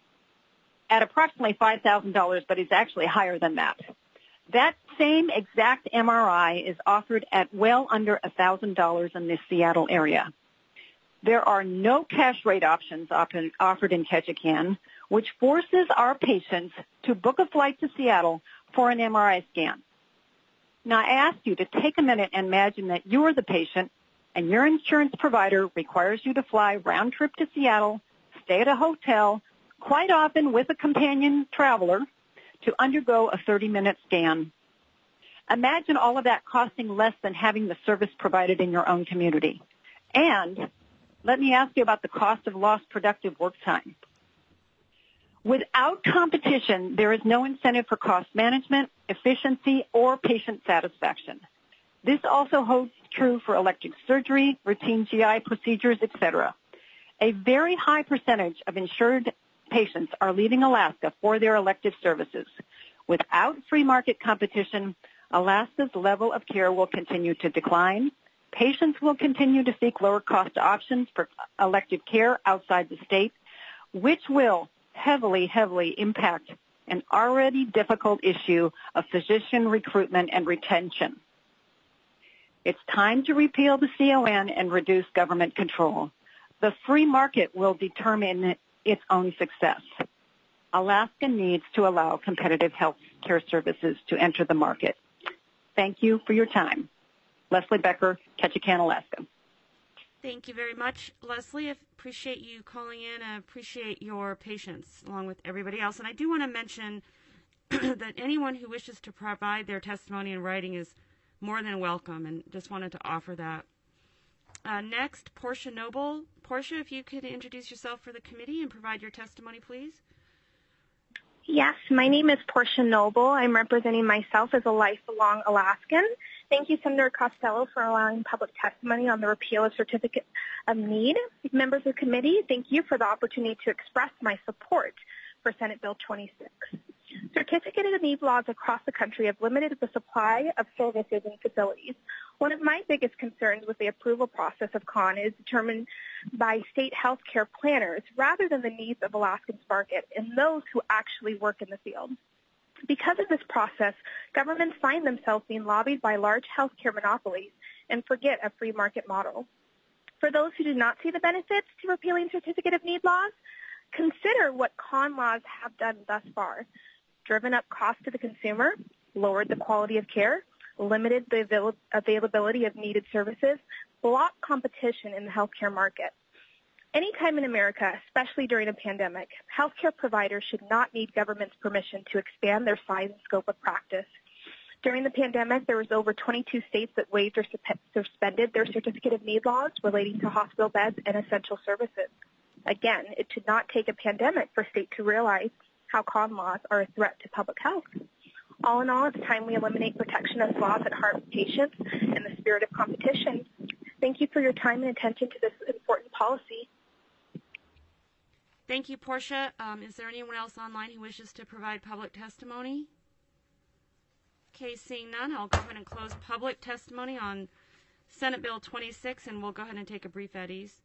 at approximately five thousand dollars, but it's actually higher than that. That same exact M R I is offered at well under one thousand dollars in the Seattle area. There are no cash rate options offered in Ketchikan, which forces our patients to book a flight to Seattle for an M R I scan. Now, I ask you to take a minute and imagine that you are the patient and your insurance provider requires you to fly round trip to Seattle, stay at a hotel, quite often with a companion traveler, to undergo a thirty-minute scan. Imagine all of that costing less than having the service provided in your own community. And let me ask you about the cost of lost productive work time. Without competition, there is no incentive for cost management, efficiency, or patient satisfaction. This also holds true for elective surgery, routine G I procedures, et cetera. A very high percentage of insured patients are leaving Alaska for their elective services. Without free market competition, Alaska's level of care will continue to decline. Patients will continue to seek lower cost options for elective care outside the state, which will heavily, heavily impact an already difficult issue of physician recruitment and retention. It's time to repeal the C O N and reduce government control. The free market will determine its own success. Alaska needs to allow competitive health care services to enter the market. Thank you for your time. Leslie Becker, Ketchikan, Alaska. Thank you very much, Leslie. I appreciate you calling in. I appreciate your patience along with everybody else. And I do want to mention that anyone who wishes to provide their testimony in writing is more than welcome, and just wanted to offer that. Uh, next, Portia Noble. Portia, if you could introduce yourself for the committee and provide your testimony, please. Yes, my name is Portia Noble. I'm representing myself as a lifelong Alaskan. Thank you, Senator Costello, for allowing public testimony on the repeal of Certificate of Need. Members of the committee, thank you for the opportunity to express my support for Senate Bill twenty-six. Certificate of Need laws across the country have limited the supply of services and facilities. One of my biggest concerns with the approval process of C O N is determined by state health care planners rather than the needs of Alaskans market and those who actually work in the field. Because of this process, governments find themselves being lobbied by large healthcare monopolies and forget a free market model. For those who do not see the benefits to repealing Certificate of Need laws, consider what C O N laws have done thus far. Driven up cost to the consumer, lowered the quality of care, limited the avail- availability of needed services, blocked competition in the healthcare market. Anytime in America, especially during a pandemic, healthcare providers should not need government's permission to expand their size and scope of practice. During the pandemic, there was over twenty-two states that waived or suspended their Certificate of Need laws relating to hospital beds and essential services. Again, it should not take a pandemic for states to realize how C O N laws are a threat to public health. All in all, it's time we eliminate protectionist laws that harm patients in the spirit of competition. Thank you for your time and attention to this important policy. Thank you, Portia. Um, is there anyone else online who wishes to provide public testimony? Okay, seeing none, I'll go ahead and close public testimony on Senate Bill twenty-six, and we'll go ahead and take a brief at ease.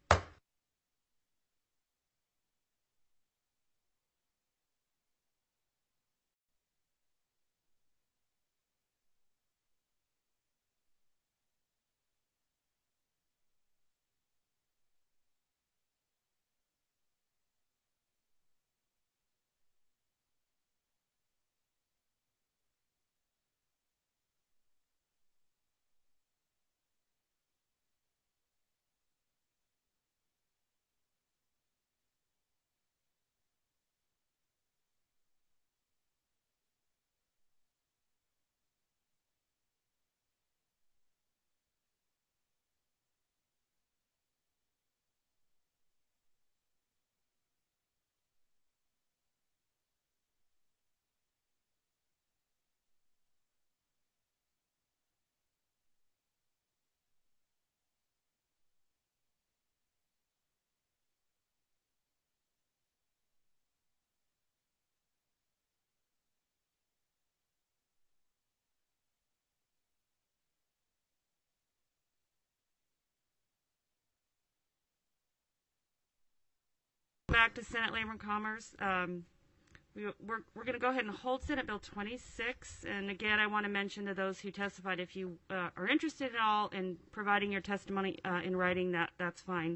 Back to Senate Labor and Commerce. Um, we, we're we're going to go ahead and hold Senate Bill twenty-six. And again, I want to mention to those who testified, if you uh, are interested at all in providing your testimony uh, in writing, that that's fine.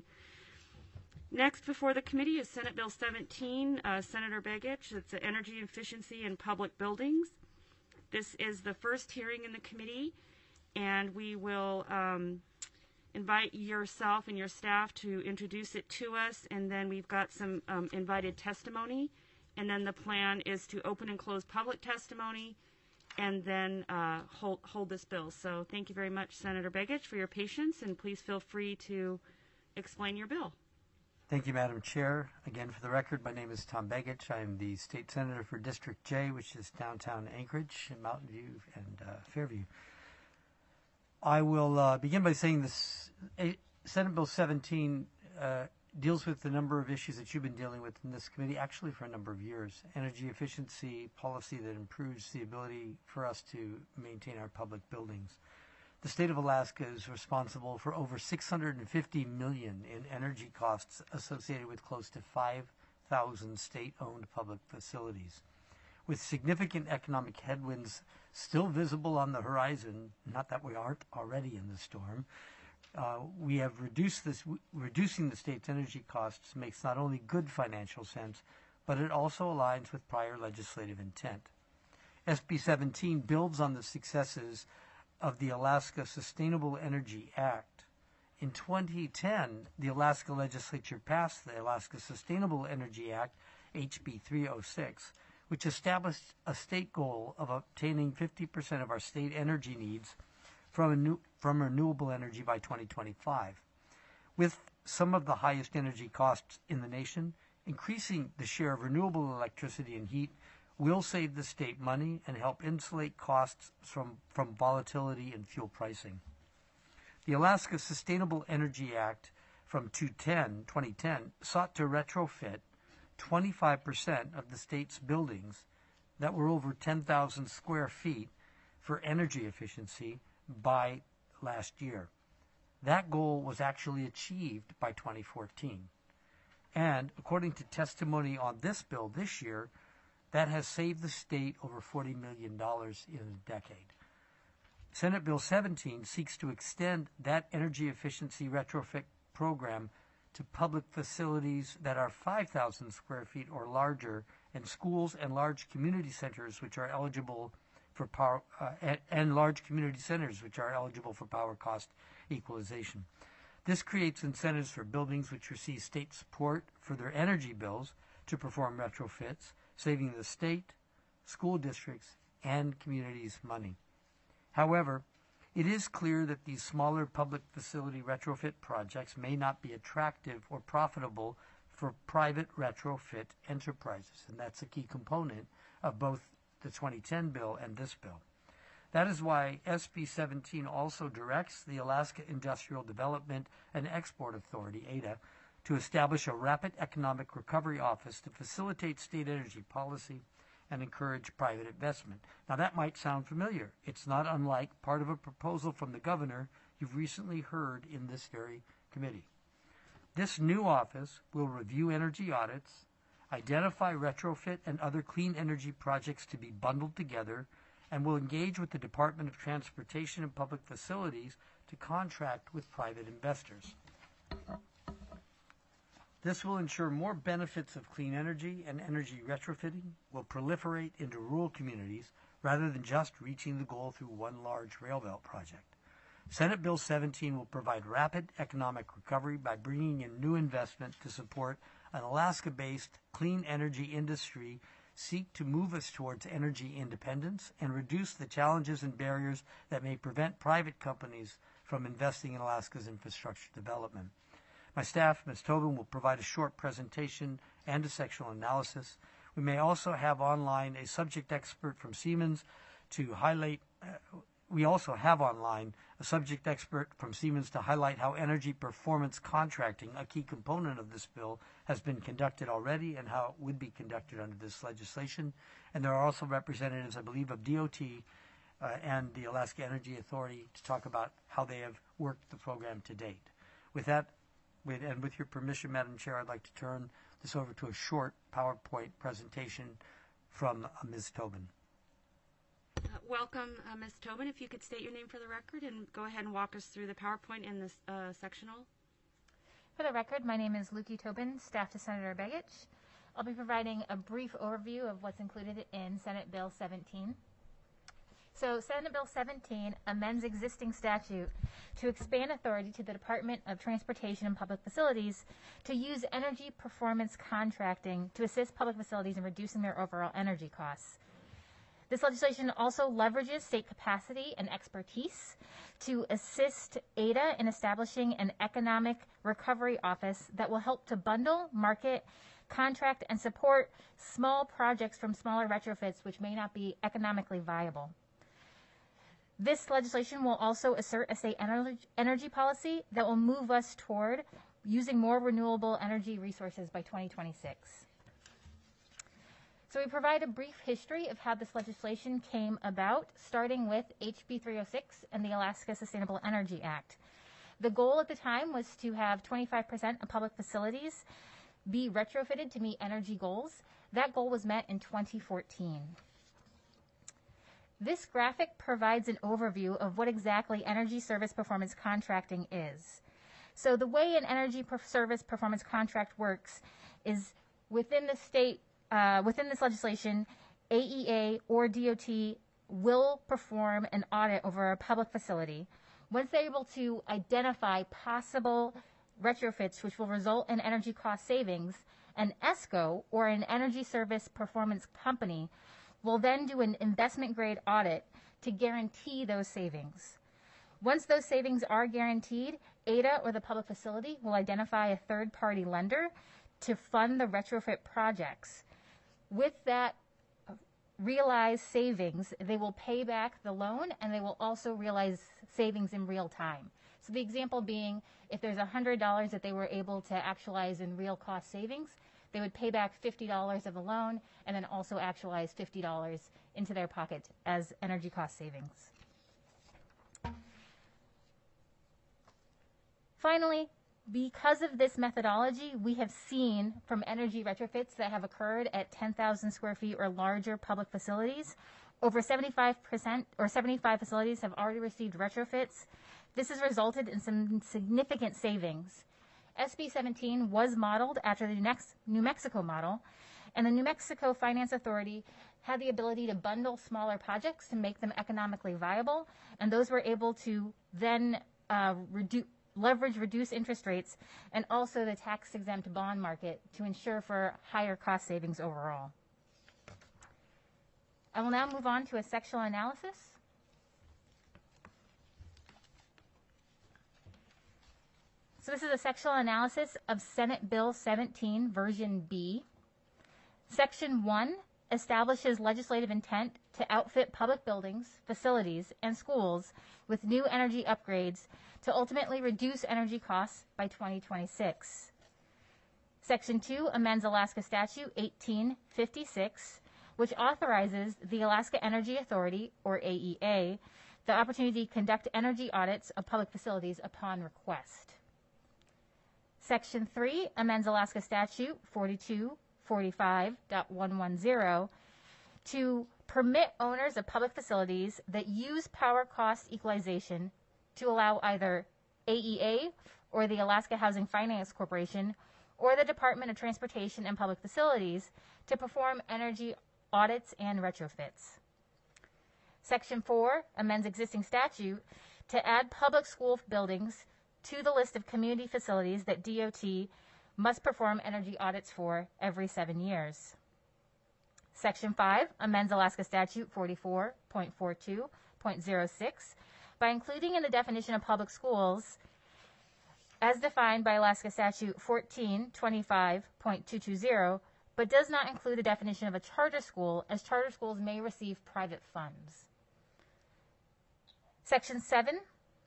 Next before the committee is Senate Bill seventeen, uh, Senator Begich. It's Energy Efficiency in Public Buildings. This is the first hearing in the committee, and we will um, invite yourself and your staff to introduce it to us, and then we've got some um, invited testimony, and then the plan is to open and close public testimony, and then uh, hold, hold this bill. So thank you very much, Senator Begich, for your patience, and please feel free to explain your bill. Thank you, Madam Chair. Again, for the record, my name is Tom Begich. I am the State Senator for District J, which is downtown Anchorage, Mountain View, and uh, Fairview. I will uh, begin by saying this a, Senate Bill seventeen uh, deals with the number of issues that you've been dealing with in this committee actually for a number of years. Energy efficiency policy that improves the ability for us to maintain our public buildings. The state of Alaska is responsible for over six hundred fifty million dollars in energy costs associated with close to five thousand state-owned public facilities. With significant economic headwinds still visible on the horizon, not that we aren't already in the storm, uh, we have reduced this. Reducing the state's energy costs makes not only good financial sense, but it also aligns with prior legislative intent. S B seventeen builds on the successes of the Alaska Sustainable Energy Act. In twenty ten, the Alaska legislature passed the Alaska Sustainable Energy Act, H B three oh six, which established a state goal of obtaining fifty percent of our state energy needs from, a new, from renewable energy by twenty twenty-five. With some of the highest energy costs in the nation, increasing the share of renewable electricity and heat will save the state money and help insulate costs from, from volatility in fuel pricing. The Alaska Sustainable Energy Act from twenty ten sought to retrofit twenty-five percent of the state's buildings that were over ten thousand square feet for energy efficiency by last year. That goal was actually achieved by twenty fourteen. And according to testimony on this bill this year, that has saved the state over forty million dollars in a decade. Senate Bill seventeen seeks to extend that energy efficiency retrofit program to public facilities that are five thousand square feet or larger, and schools and large community centers which are eligible for power, uh, and, and large community centers which are eligible for power cost equalization. This creates incentives for buildings which receive state support for their energy bills to perform retrofits, saving the state, school districts, and communities money. However, it is clear that these smaller public facility retrofit projects may not be attractive or profitable for private retrofit enterprises, and that's a key component of both the twenty ten bill and this bill. That is why S B seventeen also directs the Alaska Industrial Development and Export Authority, A D A, to establish a rapid economic recovery office to facilitate state energy policy and encourage private investment. Now that might sound familiar. It's not unlike part of a proposal from the governor you've recently heard in this very committee. This new office will review energy audits, identify retrofit and other clean energy projects to be bundled together, and will engage with the Department of Transportation and Public Facilities to contract with private investors. This will ensure more benefits of clean energy and energy retrofitting will proliferate into rural communities rather than just reaching the goal through one large rail belt project. Senate Bill seventeen will provide rapid economic recovery by bringing in new investment to support an Alaska-based clean energy industry, seek to move us towards energy independence, and reduce the challenges and barriers that may prevent private companies from investing in Alaska's infrastructure development. My staff, Miz Tobin, will provide a short presentation and a sectional analysis. We may also have online a subject expert from Siemens to highlight, uh, we also have online a subject expert from Siemens to highlight how energy performance contracting, a key component of this bill, has been conducted already and how it would be conducted under this legislation. And there are also representatives, I believe, of D O T uh, and the Alaska Energy Authority to talk about how they have worked the program to date. With that, With, and with your permission, Madam Chair, I'd like to turn this over to a short PowerPoint presentation from uh, Miz Tobin. Uh, welcome, uh, Miz Tobin. If you could state your name for the record and go ahead and walk us through the PowerPoint and this uh, sectional. For the record, my name is Lukey Tobin, staff to Senator Begich. I'll be providing a brief overview of what's included in Senate Bill seventeen. So Senate Bill seventeen amends existing statute to expand authority to the Department of Transportation and Public Facilities to use energy performance contracting to assist public facilities in reducing their overall energy costs. This legislation also leverages state capacity and expertise to assist A D A in establishing an economic recovery office that will help to bundle, market, contract, and support small projects from smaller retrofits which may not be economically viable. This legislation will also assert a state energy, energy policy that will move us toward using more renewable energy resources by twenty twenty-six. So we provide a brief history of how this legislation came about, starting with H B three oh six and the Alaska Sustainable Energy Act. The goal at the time was to have twenty-five percent of public facilities be retrofitted to meet energy goals. That goal was met in twenty fourteen. This graphic provides an overview of what exactly energy service performance contracting is. So the way an energy per- service performance contract works is within the state Uh, within this legislation, A E A or D O T will perform an audit over a public facility. Once they're able to identify possible retrofits which will result in energy cost savings, an ESCO, or an energy service performance company, will then do an investment grade audit to guarantee those savings. Once those savings are guaranteed, A D A or the public facility will identify a third party lender to fund the retrofit projects. With that realized savings, they will pay back the loan and they will also realize savings in real time. So the example being, if there's one hundred dollars that they were able to actualize in real cost savings, they would pay back fifty dollars of the loan and then also actualize fifty dollars into their pocket as energy cost savings. Finally, because of this methodology, we have seen from energy retrofits that have occurred at ten thousand square feet or larger public facilities, over seventy-five percent or seventy-five facilities have already received retrofits. This has resulted in some significant savings. S B seventeen was modeled after the New Mexico model, and the New Mexico Finance Authority had the ability to bundle smaller projects to make them economically viable, and those were able to then uh, reduce leverage reduce interest rates and also the tax-exempt bond market to ensure for higher cost savings overall. I will now move on to a sectional analysis. So this is a sectional analysis of Senate Bill seventeen, Version B. Section one establishes legislative intent to outfit public buildings, facilities, and schools with new energy upgrades to ultimately reduce energy costs by twenty twenty-six. Section two amends Alaska Statute eighteen fifty-six, which authorizes the Alaska Energy Authority, or A E A, the opportunity to conduct energy audits of public facilities upon request. Section three amends Alaska Statute forty-two forty-five point one ten to permit owners of public facilities that use power cost equalization to allow either A E A or the Alaska Housing Finance Corporation or the Department of Transportation and Public Facilities to perform energy audits and retrofits. Section four amends existing statute to add public school buildings to the list of community facilities that D O T must perform energy audits for every seven years. Section five amends Alaska Statute forty-four point forty-two point oh six by including in the definition of public schools, as defined by Alaska Statute fourteen twenty-five point two two zero, but does not include the definition of a charter school, as charter schools may receive private funds. Section seven,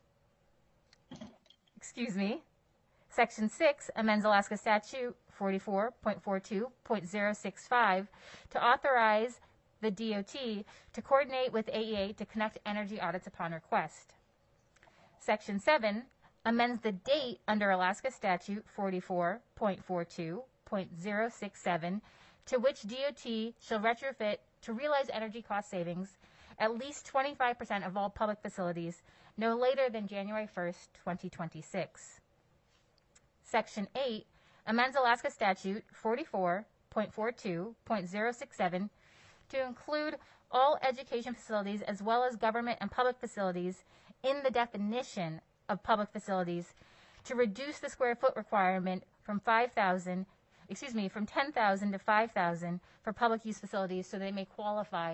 excuse me, Section six amends Alaska Statute forty-four point forty-two point oh six five to authorize the D O T to coordinate with A E A to conduct energy audits upon request. Section seven amends the date under Alaska Statute forty-four point forty-two point oh six seven to which D O T shall retrofit to realize energy cost savings at least twenty-five percent of all public facilities no later than January first, twenty twenty-six. Section eight amends Alaska Statute forty-four point forty-two point oh six seven to include all education facilities as well as government and public facilities in the definition of public facilities to reduce the square foot requirement from five thousand, excuse me, from ten thousand to five thousand for public use facilities so they may qualify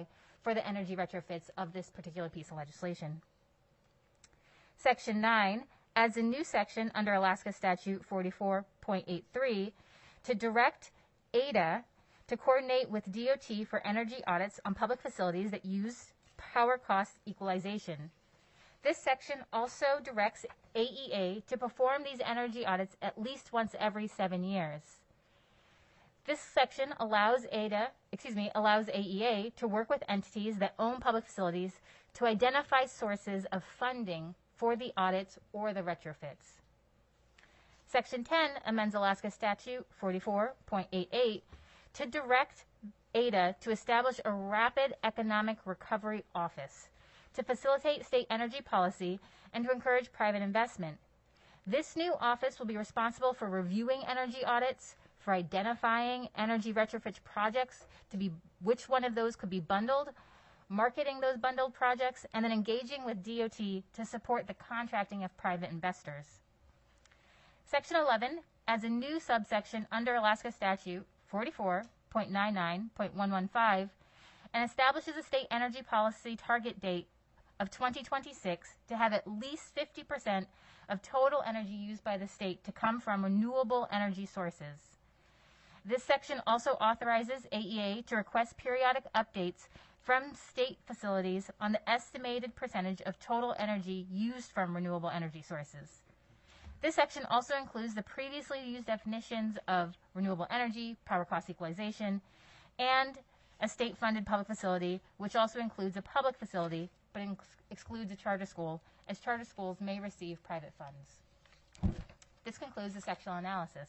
for the energy retrofits of this particular piece of legislation. Section nine adds a new section under Alaska Statute forty-four point eight three to direct A D A to coordinate with D O T for energy audits on public facilities that use power cost equalization. This section also directs A E A to perform these energy audits at least once every seven years. This section allows A D A, excuse me, allows A E A to work with entities that own public facilities to identify sources of funding for the audits or the retrofits. Section ten amends Alaska Statute forty-four point eight eight to direct A D A to establish a rapid economic recovery office to facilitate state energy policy and to encourage private investment. This new office will be responsible for reviewing energy audits, for identifying energy retrofit projects to be which one of those could be bundled, marketing those bundled projects, and then engaging with D O T to support the contracting of private investors. Section eleven adds a new subsection under Alaska Statute forty-four point ninety-nine point one fifteen and establishes a state energy policy target date of twenty twenty-six to have at least fifty percent of total energy used by the state to come from renewable energy sources. This section also authorizes A E A to request periodic updates from state facilities on the estimated percentage of total energy used from renewable energy sources. This section also includes the previously used definitions of renewable energy, power cost equalization, and a state-funded public facility, which also includes a public facility, but ex- excludes a charter school, as charter schools may receive private funds. This concludes the sectional analysis.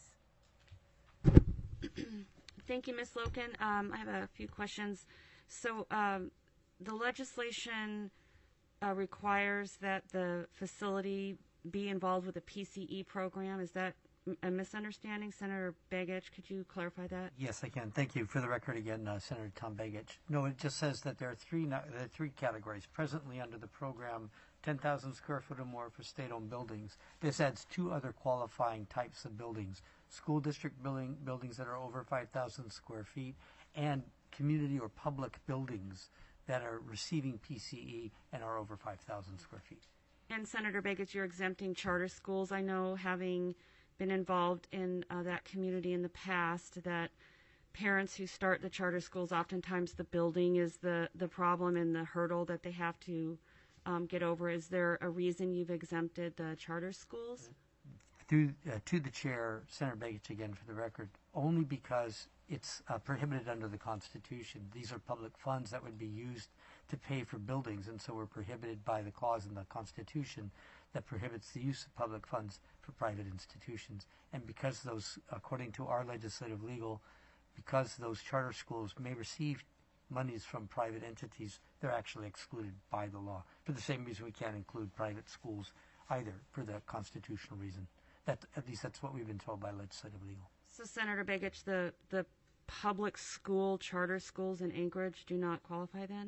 Thank you, Miz Loken. Um, I have a few questions. So um, the legislation uh, requires that the facility be involved with a P C E program. Is that a misunderstanding? Senator Begich, could you clarify that? Yes, I can. Thank you. For the record again, uh, Senator Tom Begich. No, it just says that there are three there are three categories presently under the program: ten thousand square foot or more for state-owned buildings. This adds two other qualifying types of buildings: school district building buildings that are over five thousand square feet, and community or public buildings that are receiving P C E and are over five thousand square feet. And Senator Begich, you're exempting charter schools. I know, having been involved in uh, that community in the past, that parents who start the charter schools, oftentimes the building is the, the problem and the hurdle that they have to um, get over. Is there a reason you've exempted the charter schools? Through, uh, to the chair, Senator Begich, again for the record, only because it's uh, prohibited under the Constitution. These are public funds that would be used to pay for buildings, and so we're prohibited by the clause in the Constitution that prohibits the use of public funds for private institutions. And because those, according to our legislative legal, because those charter schools may receive monies from private entities, they're actually excluded by the law. For the same reason we can't include private schools either, for the constitutional reason. That, at least that's what we've been told by legislative legal. So, Senator Begich, the, the public school charter schools in Anchorage do not qualify then?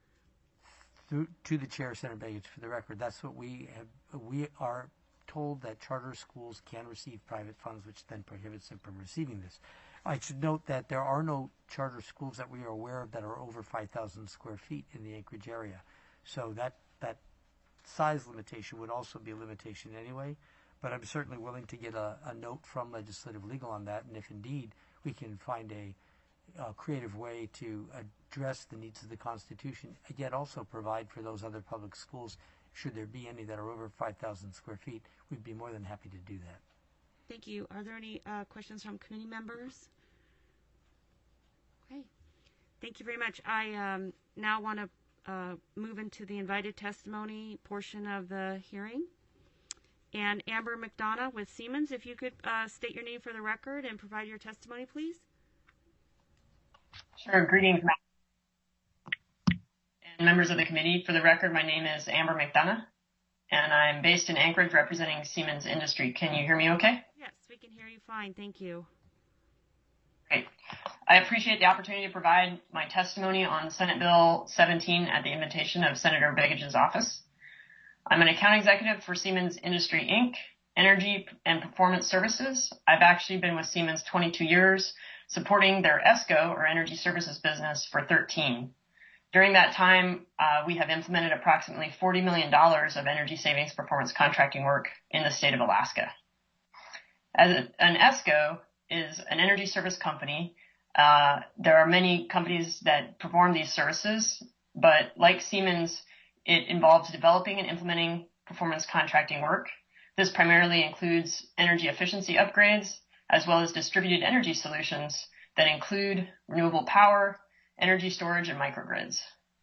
Through, to the chair, Senator Begich, for the record, that's what we have. We are told that charter schools can receive private funds, which then prohibits them from receiving this. I should note that there are no charter schools that we are aware of that are over five thousand square feet in the Anchorage area. So that, that size limitation would also be a limitation anyway. But I'm certainly willing to get a, a note from legislative legal on that, and if indeed we can find a, a creative way to address the needs of the Constitution, yet also provide for those other public schools, should there be any that are over five thousand square feet, we'd be more than happy to do that. Thank you. Are there any uh, questions from committee members? Okay. Thank you very much. I um, now want to uh, move into the invited testimony portion of the hearing. And Amber McDonough with Siemens, if you could uh, state your name for the record and provide your testimony, please. Sure. Greetings, and members of the committee. For the record, my name is Amber McDonough, and I'm based in Anchorage representing Siemens Industry. Can you hear me okay? Yes, we can hear you fine. Thank you. Great. I appreciate the opportunity to provide my testimony on Senate Bill seventeen at the invitation of Senator Begich's office. I'm an account executive for Siemens Industry, Incorporated, Energy and Performance Services. I've actually been with Siemens twenty-two years, supporting their ESCO, or Energy Services business, for thirteen. During that time, uh, we have implemented approximately forty million dollars of energy savings performance contracting work in the state of Alaska. As a, an ESCO is an energy service company. Uh, there are many companies that perform these services, but like Siemens, it involves developing and implementing performance contracting work. This primarily includes energy efficiency upgrades, as well as distributed energy solutions that include renewable power, energy storage, and microgrids.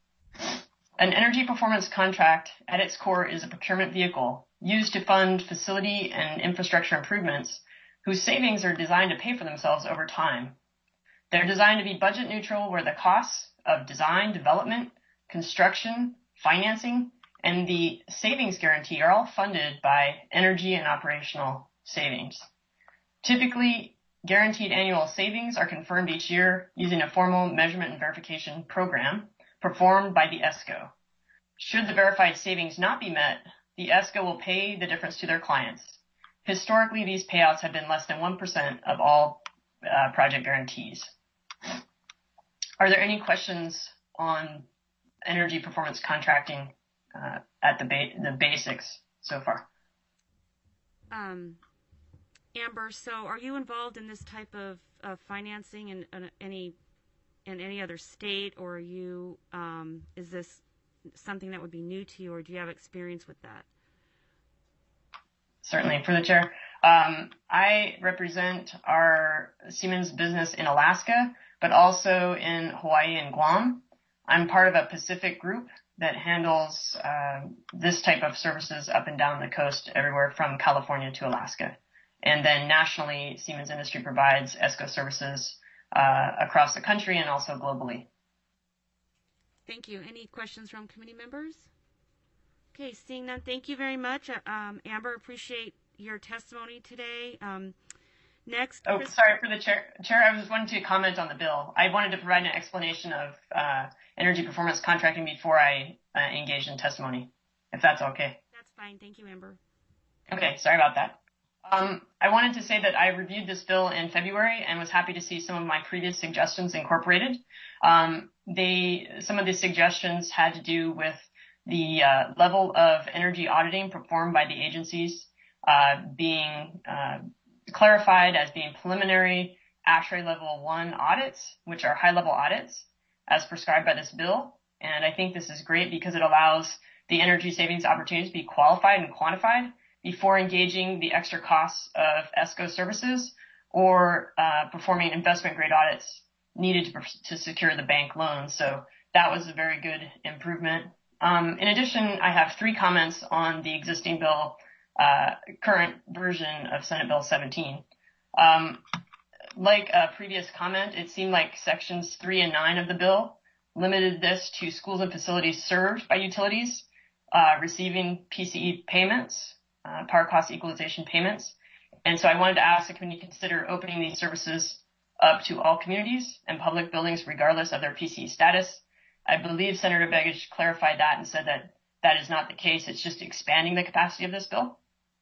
An energy performance contract at its core is a procurement vehicle used to fund facility and infrastructure improvements whose savings are designed to pay for themselves over time. They're designed to be budget neutral where the costs of design, development, construction, financing, and the savings guarantee are all funded by energy and operational savings. Typically, guaranteed annual savings are confirmed each year using a formal measurement and verification program performed by the ESCO. Should the verified savings not be met, the ESCO will pay the difference to their clients. Historically, these payouts have been less than one percent of all uh, project guarantees. Are there any questions on energy performance contracting uh, at the, ba- the basics so far? Um, Amber, so are you involved in this type of uh, financing in, in any in any other state, or are you um, is this something that would be new to you, or do you have experience with that? Certainly, for the chair. Um, I represent our Siemens business in Alaska, but also in Hawaii and Guam. I'm part of a Pacific group that handles uh, this type of services up and down the coast, everywhere from California to Alaska. And then nationally, Siemens Industry provides ESCO services uh, across the country and also globally. Thank you. Any questions from committee members? Okay, seeing none, thank you very much. Um, Amber, appreciate your testimony today. Um, next. Oh, Chris- sorry, for the chair. Chair, I was wanting to comment on the bill. I wanted to provide an explanation of uh, energy performance contracting before I uh, engage in testimony, if that's okay. That's fine. Thank you, Amber. Okay, sorry about that. Um, I wanted to say that I reviewed this bill in February and was happy to see some of my previous suggestions incorporated. Um, they, some of the suggestions had to do with the uh, level of energy auditing performed by the agencies uh, being uh, clarified as being preliminary ASHRAE level one audits, which are high-level audits as prescribed by this bill. And I think this is great because it allows the energy savings opportunities to be qualified and quantified before engaging the extra costs of ESCO services or uh, performing investment-grade audits needed to, to secure the bank loan. So that was a very good improvement. Um, in addition, I have three comments on the existing bill, uh, current version of Senate Bill seventeen. Um, like a previous comment, it seemed like sections three and nine of the bill limited this to schools and facilities served by utilities uh, receiving P C E payments, uh, power cost equalization payments. And so I wanted to ask the committee to consider opening these services up to all communities and public buildings regardless of their P C E status. I believe Senator Begich clarified that and said that that is not the case. It's just expanding the capacity of this bill.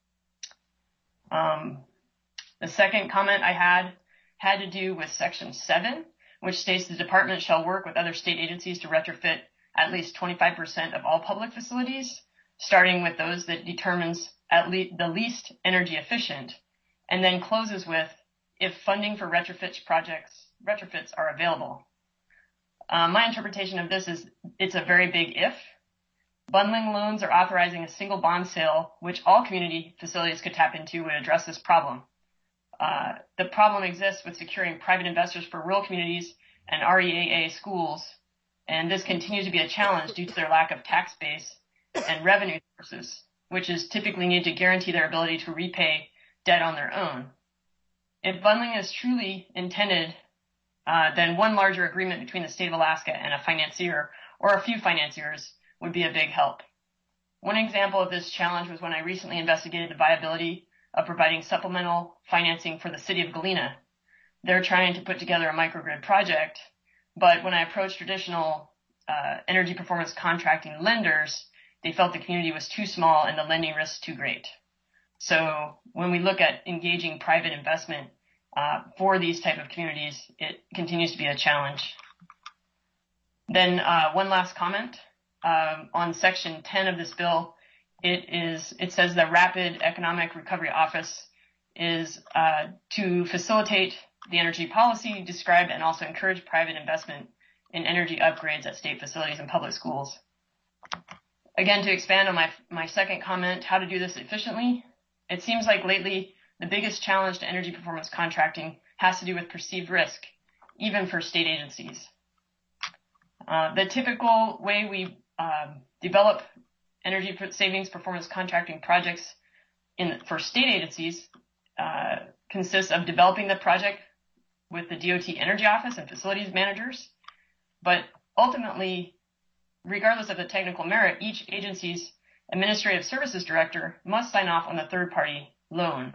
Um, the second comment I had had to do with Section seven, which states the department shall work with other state agencies to retrofit at least twenty-five percent of all public facilities, starting with those that determines at least the least energy efficient, and then closes with if funding for retrofit projects, retrofits are available. Uh, my interpretation of this is it's a very big if. Bundling loans or authorizing a single bond sale, which all community facilities could tap into, would address this problem. Uh, the problem exists with securing private investors for rural communities and R E A A schools, and this continues to be a challenge due to their lack of tax base and revenue sources, which is typically needed to guarantee their ability to repay debt on their own. If bundling is truly intended, uh, then one larger agreement between the state of Alaska and a financier or a few financiers would be a big help. One example of this challenge was when I recently investigated the viability of providing supplemental financing for the city of Galena. They're trying to put together a microgrid project, but when I approached traditional uh, energy performance contracting lenders, they felt the community was too small and the lending risk too great. So when we look at engaging private investment uh, for these type of communities, it continues to be a challenge. Then uh, one last comment um, on Section ten of this bill. It is it says the Rapid Economic Recovery Office is uh, to facilitate the energy policy described and also encourage private investment in energy upgrades at state facilities and public schools. Again, to expand on my my second comment, how to do this efficiently, it seems like lately the biggest challenge to energy performance contracting has to do with perceived risk, even for state agencies. Uh, the typical way we um, develop energy savings performance contracting projects in for state agencies uh, consists of developing the project with the D O T Energy Office and facilities managers, but ultimately, regardless of the technical merit, each agency's administrative services director must sign off on the third-party loan.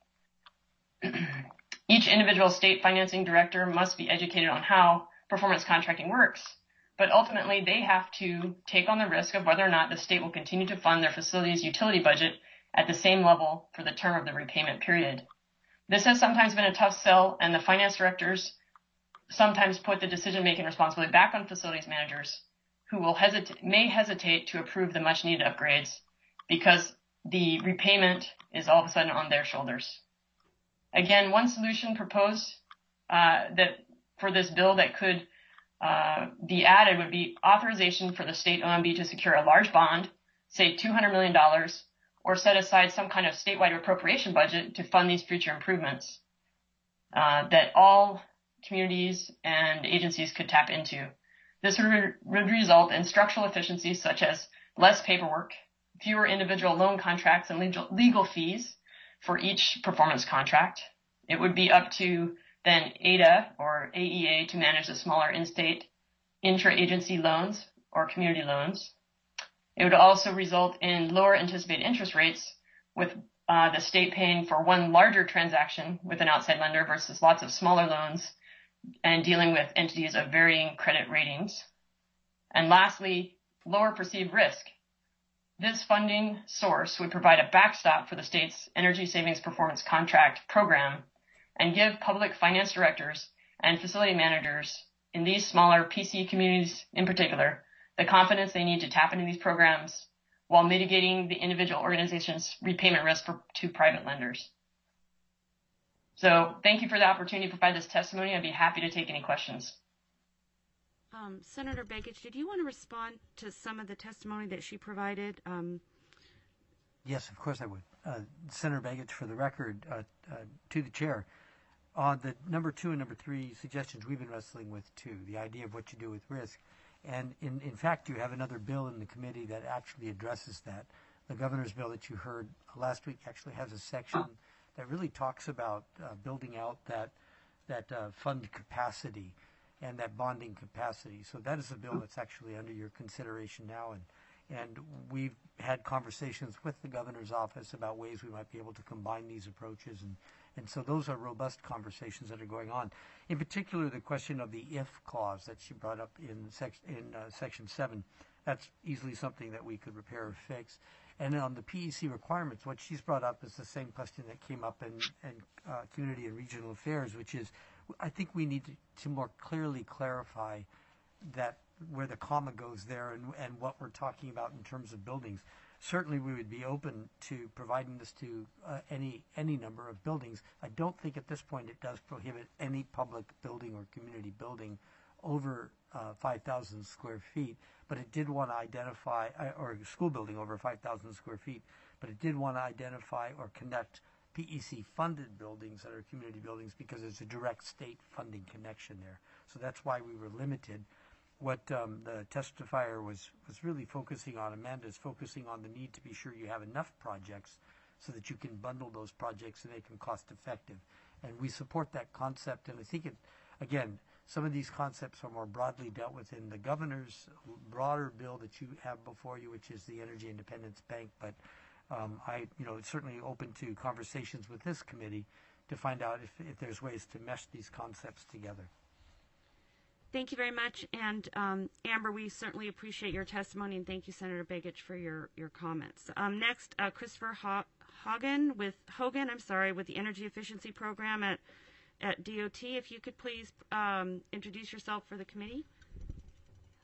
Each individual state financing director must be educated on how performance contracting works, but ultimately they have to take on the risk of whether or not the state will continue to fund their facility's utility budget at the same level for the term of the repayment period. This has sometimes been a tough sell, and the finance directors sometimes put the decision-making responsibility back on facilities managers, who will hesitate, may hesitate to approve the much-needed upgrades because the repayment is all of a sudden on their shoulders. Again, one solution proposed uh, that for this bill that could uh, be added would be authorization for the state O M B to secure a large bond, say two hundred million dollars, or set aside some kind of statewide appropriation budget to fund these future improvements uh, that all communities and agencies could tap into. This would, re- would result in structural efficiencies such as less paperwork, fewer individual loan contracts and legal, legal fees for each performance contract. It would be up to then A D A or A E A to manage the smaller in-state intra-agency loans or community loans. It would also result in lower anticipated interest rates with uh, the state paying for one larger transaction with an outside lender versus lots of smaller loans and dealing with entities of varying credit ratings. And lastly, lower perceived risk. This funding source would provide a backstop for the state's energy savings performance contract program and give public finance directors and facility managers in these smaller P C communities in particular the confidence they need to tap into these programs while mitigating the individual organization's repayment risk for, to private lenders. So thank you for the opportunity to provide this testimony. I'd be happy to take any questions. Um, Senator Begich, did you want to respond to some of the testimony that she provided? Um, yes, of course I would. Uh, Senator Begich, for the record, uh, uh, to the chair, on the number two and number three suggestions we've been wrestling with too, the idea of what you do with risk. And in, in fact, you have another bill in the committee that actually addresses that. The governor's bill that you heard last week actually has a section that really talks about uh, building out that that uh, fund capacity and that bonding capacity. So that is a bill that's actually under your consideration now. And, and we've had conversations with the governor's office about ways we might be able to combine these approaches. And, and so those are robust conversations that are going on. In particular, the question of the if clause that she brought up in, sec, in uh, Section seven, that's easily something that we could repair or fix. And on the P E C requirements, what she's brought up is the same question that came up in, in uh, Community and Regional Affairs, which is I think we need to, to more clearly clarify that where the comma goes there and, and what we're talking about in terms of buildings. Certainly we would be open to providing this to uh, any any number of buildings. I don't think at this point it does prohibit any public building or community building over uh, five thousand square feet, but it did want to identify, uh, or a school building over five thousand square feet, but it did want to identify or connect P E C-funded buildings that are community buildings because there's a direct state funding connection there. So that's why we were limited. What um, the testifier was, was really focusing on, Amanda, is focusing on the need to be sure you have enough projects so that you can bundle those projects and make them cost-effective. And we support that concept, and I think, it, again, some of these concepts are more broadly dealt with in the governor's broader bill that you have before you, which is the Energy Independence Bank, but Um, I, you know, certainly open to conversations with this committee to find out if, if there's ways to mesh these concepts together. Thank you very much. And um, Amber, we certainly appreciate your testimony, and thank you, Senator Begich, for your, your comments. Um, next, uh, Christopher Ho- Hogan with Hogan, I'm sorry, with the Energy Efficiency Program at, at D O T. If you could please um, introduce yourself for the committee.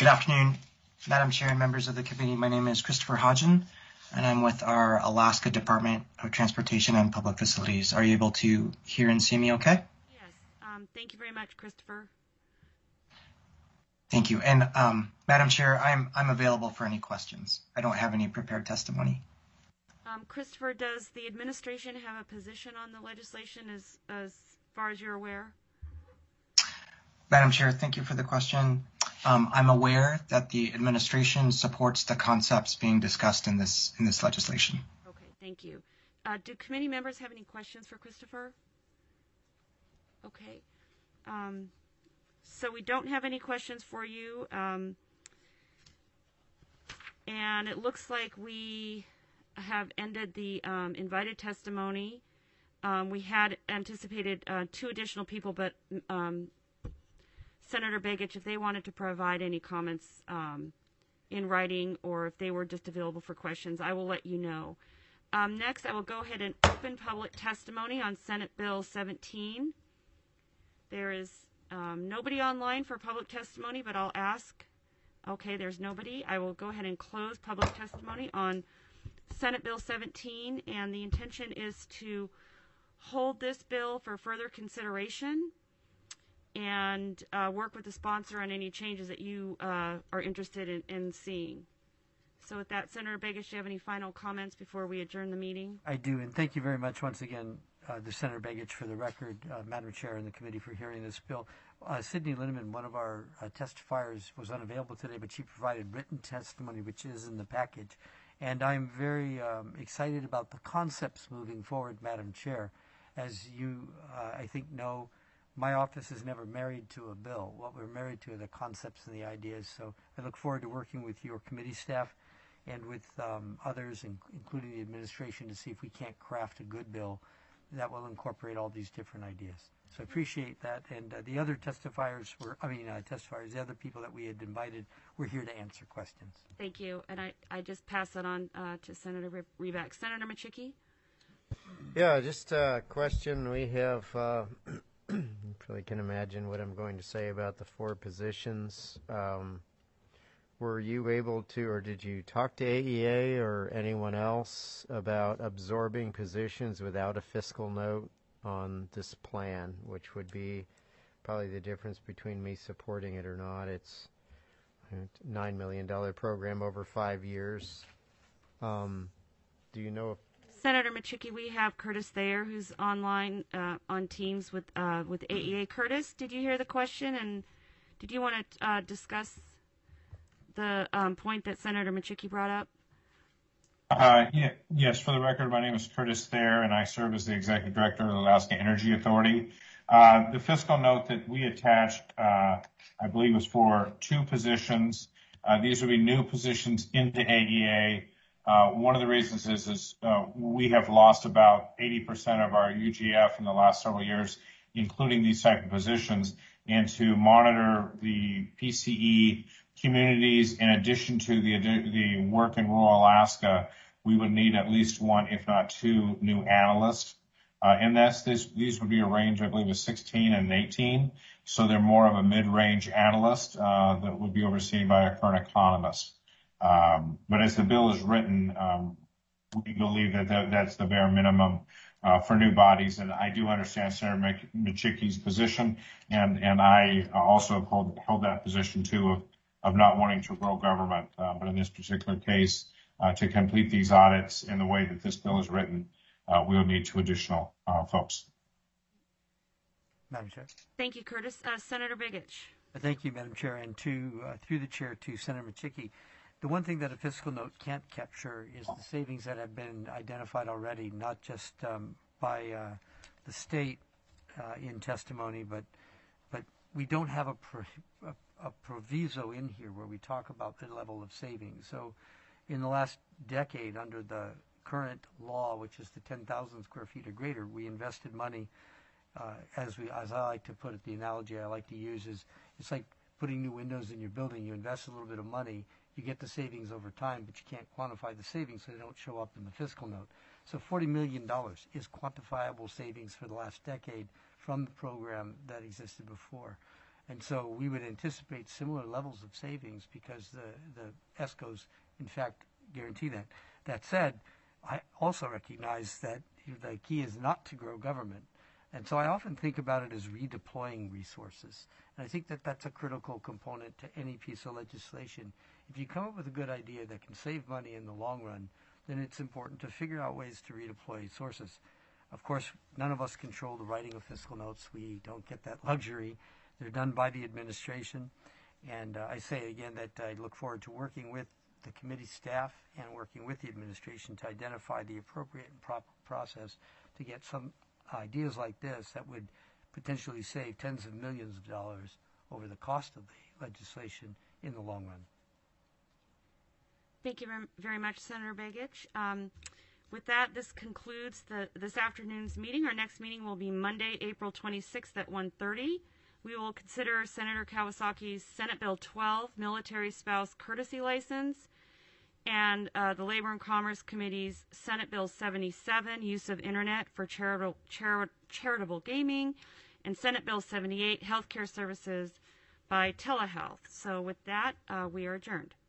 Good afternoon, Madam Chair and members of the committee. My name is Christopher Hodgen, and I'm with our Alaska Department of Transportation and Public Facilities. Are you able to hear and see me okay? Yes. Um, thank you very much, Christopher. Thank you. And um, Madam Chair, I'm I'm available for any questions. I don't have any prepared testimony. Um, Christopher, does the administration have a position on the legislation as as far as you're aware? Madam Chair, thank you for the question. Um, I'm aware that the administration supports the concepts being discussed in this in this legislation. Okay, thank you. Uh, do committee members have any questions for Christopher? Okay. Um, so we don't have any questions for you. Um, and it looks like we have ended the um, invited testimony. Um, we had anticipated uh, two additional people, but um, Senator Begich, if they wanted to provide any comments um, in writing or if they were just available for questions, I will let you know. Um, next, I will go ahead and open public testimony on Senate Bill seventeen. There is um, nobody online for public testimony, but I'll ask. Okay, there's nobody. I will go ahead and close public testimony on Senate Bill seventeen, and the intention is to hold this bill for further consideration and uh, work with the sponsor on any changes that you uh, are interested in, in seeing. So with that, Senator Begich, do you have any final comments before we adjourn the meeting? I do, and thank you very much once again, uh, the Senator Begich, for the record, uh, Madam Chair, and the committee for hearing this bill. Uh, Sydney Lindeman, one of our uh, testifiers, was unavailable today, but she provided written testimony, which is in the package. And I'm very um, excited about the concepts moving forward, Madam Chair. As you, uh, I think, know, my office is never married to a bill. What we're married to are the concepts and the ideas. So I look forward to working with your committee staff and with um, others, in, including the administration, to see if we can't craft a good bill that will incorporate all these different ideas. So I appreciate that. And uh, the other testifiers were, I mean, uh, testifiers, the other people that we had invited were here to answer questions. Thank you. And I, I just pass that on uh, to Senator Reback. Senator Machicki? Yeah, just a question. We have, uh, you probably can imagine what I'm going to say about the four positions. Um, were you able to, or did you talk to A E A or anyone else about absorbing positions without a fiscal note on this plan, which would be probably the difference between me supporting it or not? It's a nine million dollars program over five years. Um, do you know if Senator Machicki, we have Curtis Thayer, who's online uh, on Teams with uh, with A E A. Curtis, did you hear the question, and did you want to uh, discuss the um, point that Senator Machicki brought up? Uh, yeah, yes, for the record, my name is Curtis Thayer, and I serve as the Executive Director of the Alaska Energy Authority. Uh, the fiscal note that we attached, uh, I believe, was for two positions. Uh, these would be new positions into A E A. Uh, one of the reasons is, is uh, we have lost about eighty percent of our U G F in the last several years, including these type of positions, and to monitor the P C E communities in addition to the, the work in rural Alaska, we would need at least one, if not two, new analysts. Uh, and that's this, these would be a range, I believe, of sixteen and eighteen. So they're more of a mid-range analyst uh, that would be overseen by a current economist. Um, but as the bill is written, um, we believe that, that that's the bare minimum uh, for new bodies. And I do understand Senator Machicki's position, and, and I also hold, hold that position too of, of not wanting to grow government. Uh, but in this particular case, uh, to complete these audits in the way that this bill is written, uh, we will need two additional uh, folks. Madam Chair. Thank you, Curtis. Uh, Senator Begich. Thank you, Madam Chair, and to uh, through the chair to Senator Machicki. The one thing that a fiscal note can't capture is the savings that have been identified already, not just um, by uh, the state uh, in testimony, but but we don't have a, pro, a, a proviso in here where we talk about the level of savings. So in the last decade, under the current law, which is the ten thousand square feet or greater, we invested money, uh, as we as I like to put it, the analogy I like to use is it's like putting new windows in your building. You invest a little bit of money, you get the savings over time, but you can't quantify the savings, so they don't show up in the fiscal note. So forty million dollars is quantifiable savings for the last decade from the program that existed before. And so we would anticipate similar levels of savings because the, the ESCOs, in fact, guarantee that. That said, I also recognize that the key is not to grow government. And so I often think about it as redeploying resources. And I think that that's a critical component to any piece of legislation. If you come up with a good idea that can save money in the long run, then it's important to figure out ways to redeploy sources. Of course, none of us control the writing of fiscal notes. We don't get that luxury. They're done by the administration. And uh, I say again that I look forward to working with the committee staff and working with the administration to identify the appropriate and proper process to get some ideas like this that would potentially save tens of millions of dollars over the cost of the legislation in the long run. Thank you very much, Senator Begich. Um, with that, this concludes the, this afternoon's meeting. Our next meeting will be Monday, April twenty-sixth at one thirty. We will consider Senator Kawasaki's Senate Bill twelve, Military Spouse Courtesy License, and uh, the Labor and Commerce Committee's Senate Bill seventy-seven, Use of Internet for charitable, chari- charitable Gaming, and Senate Bill seventy-eight, Healthcare Services by Telehealth. So with that, uh, we are adjourned.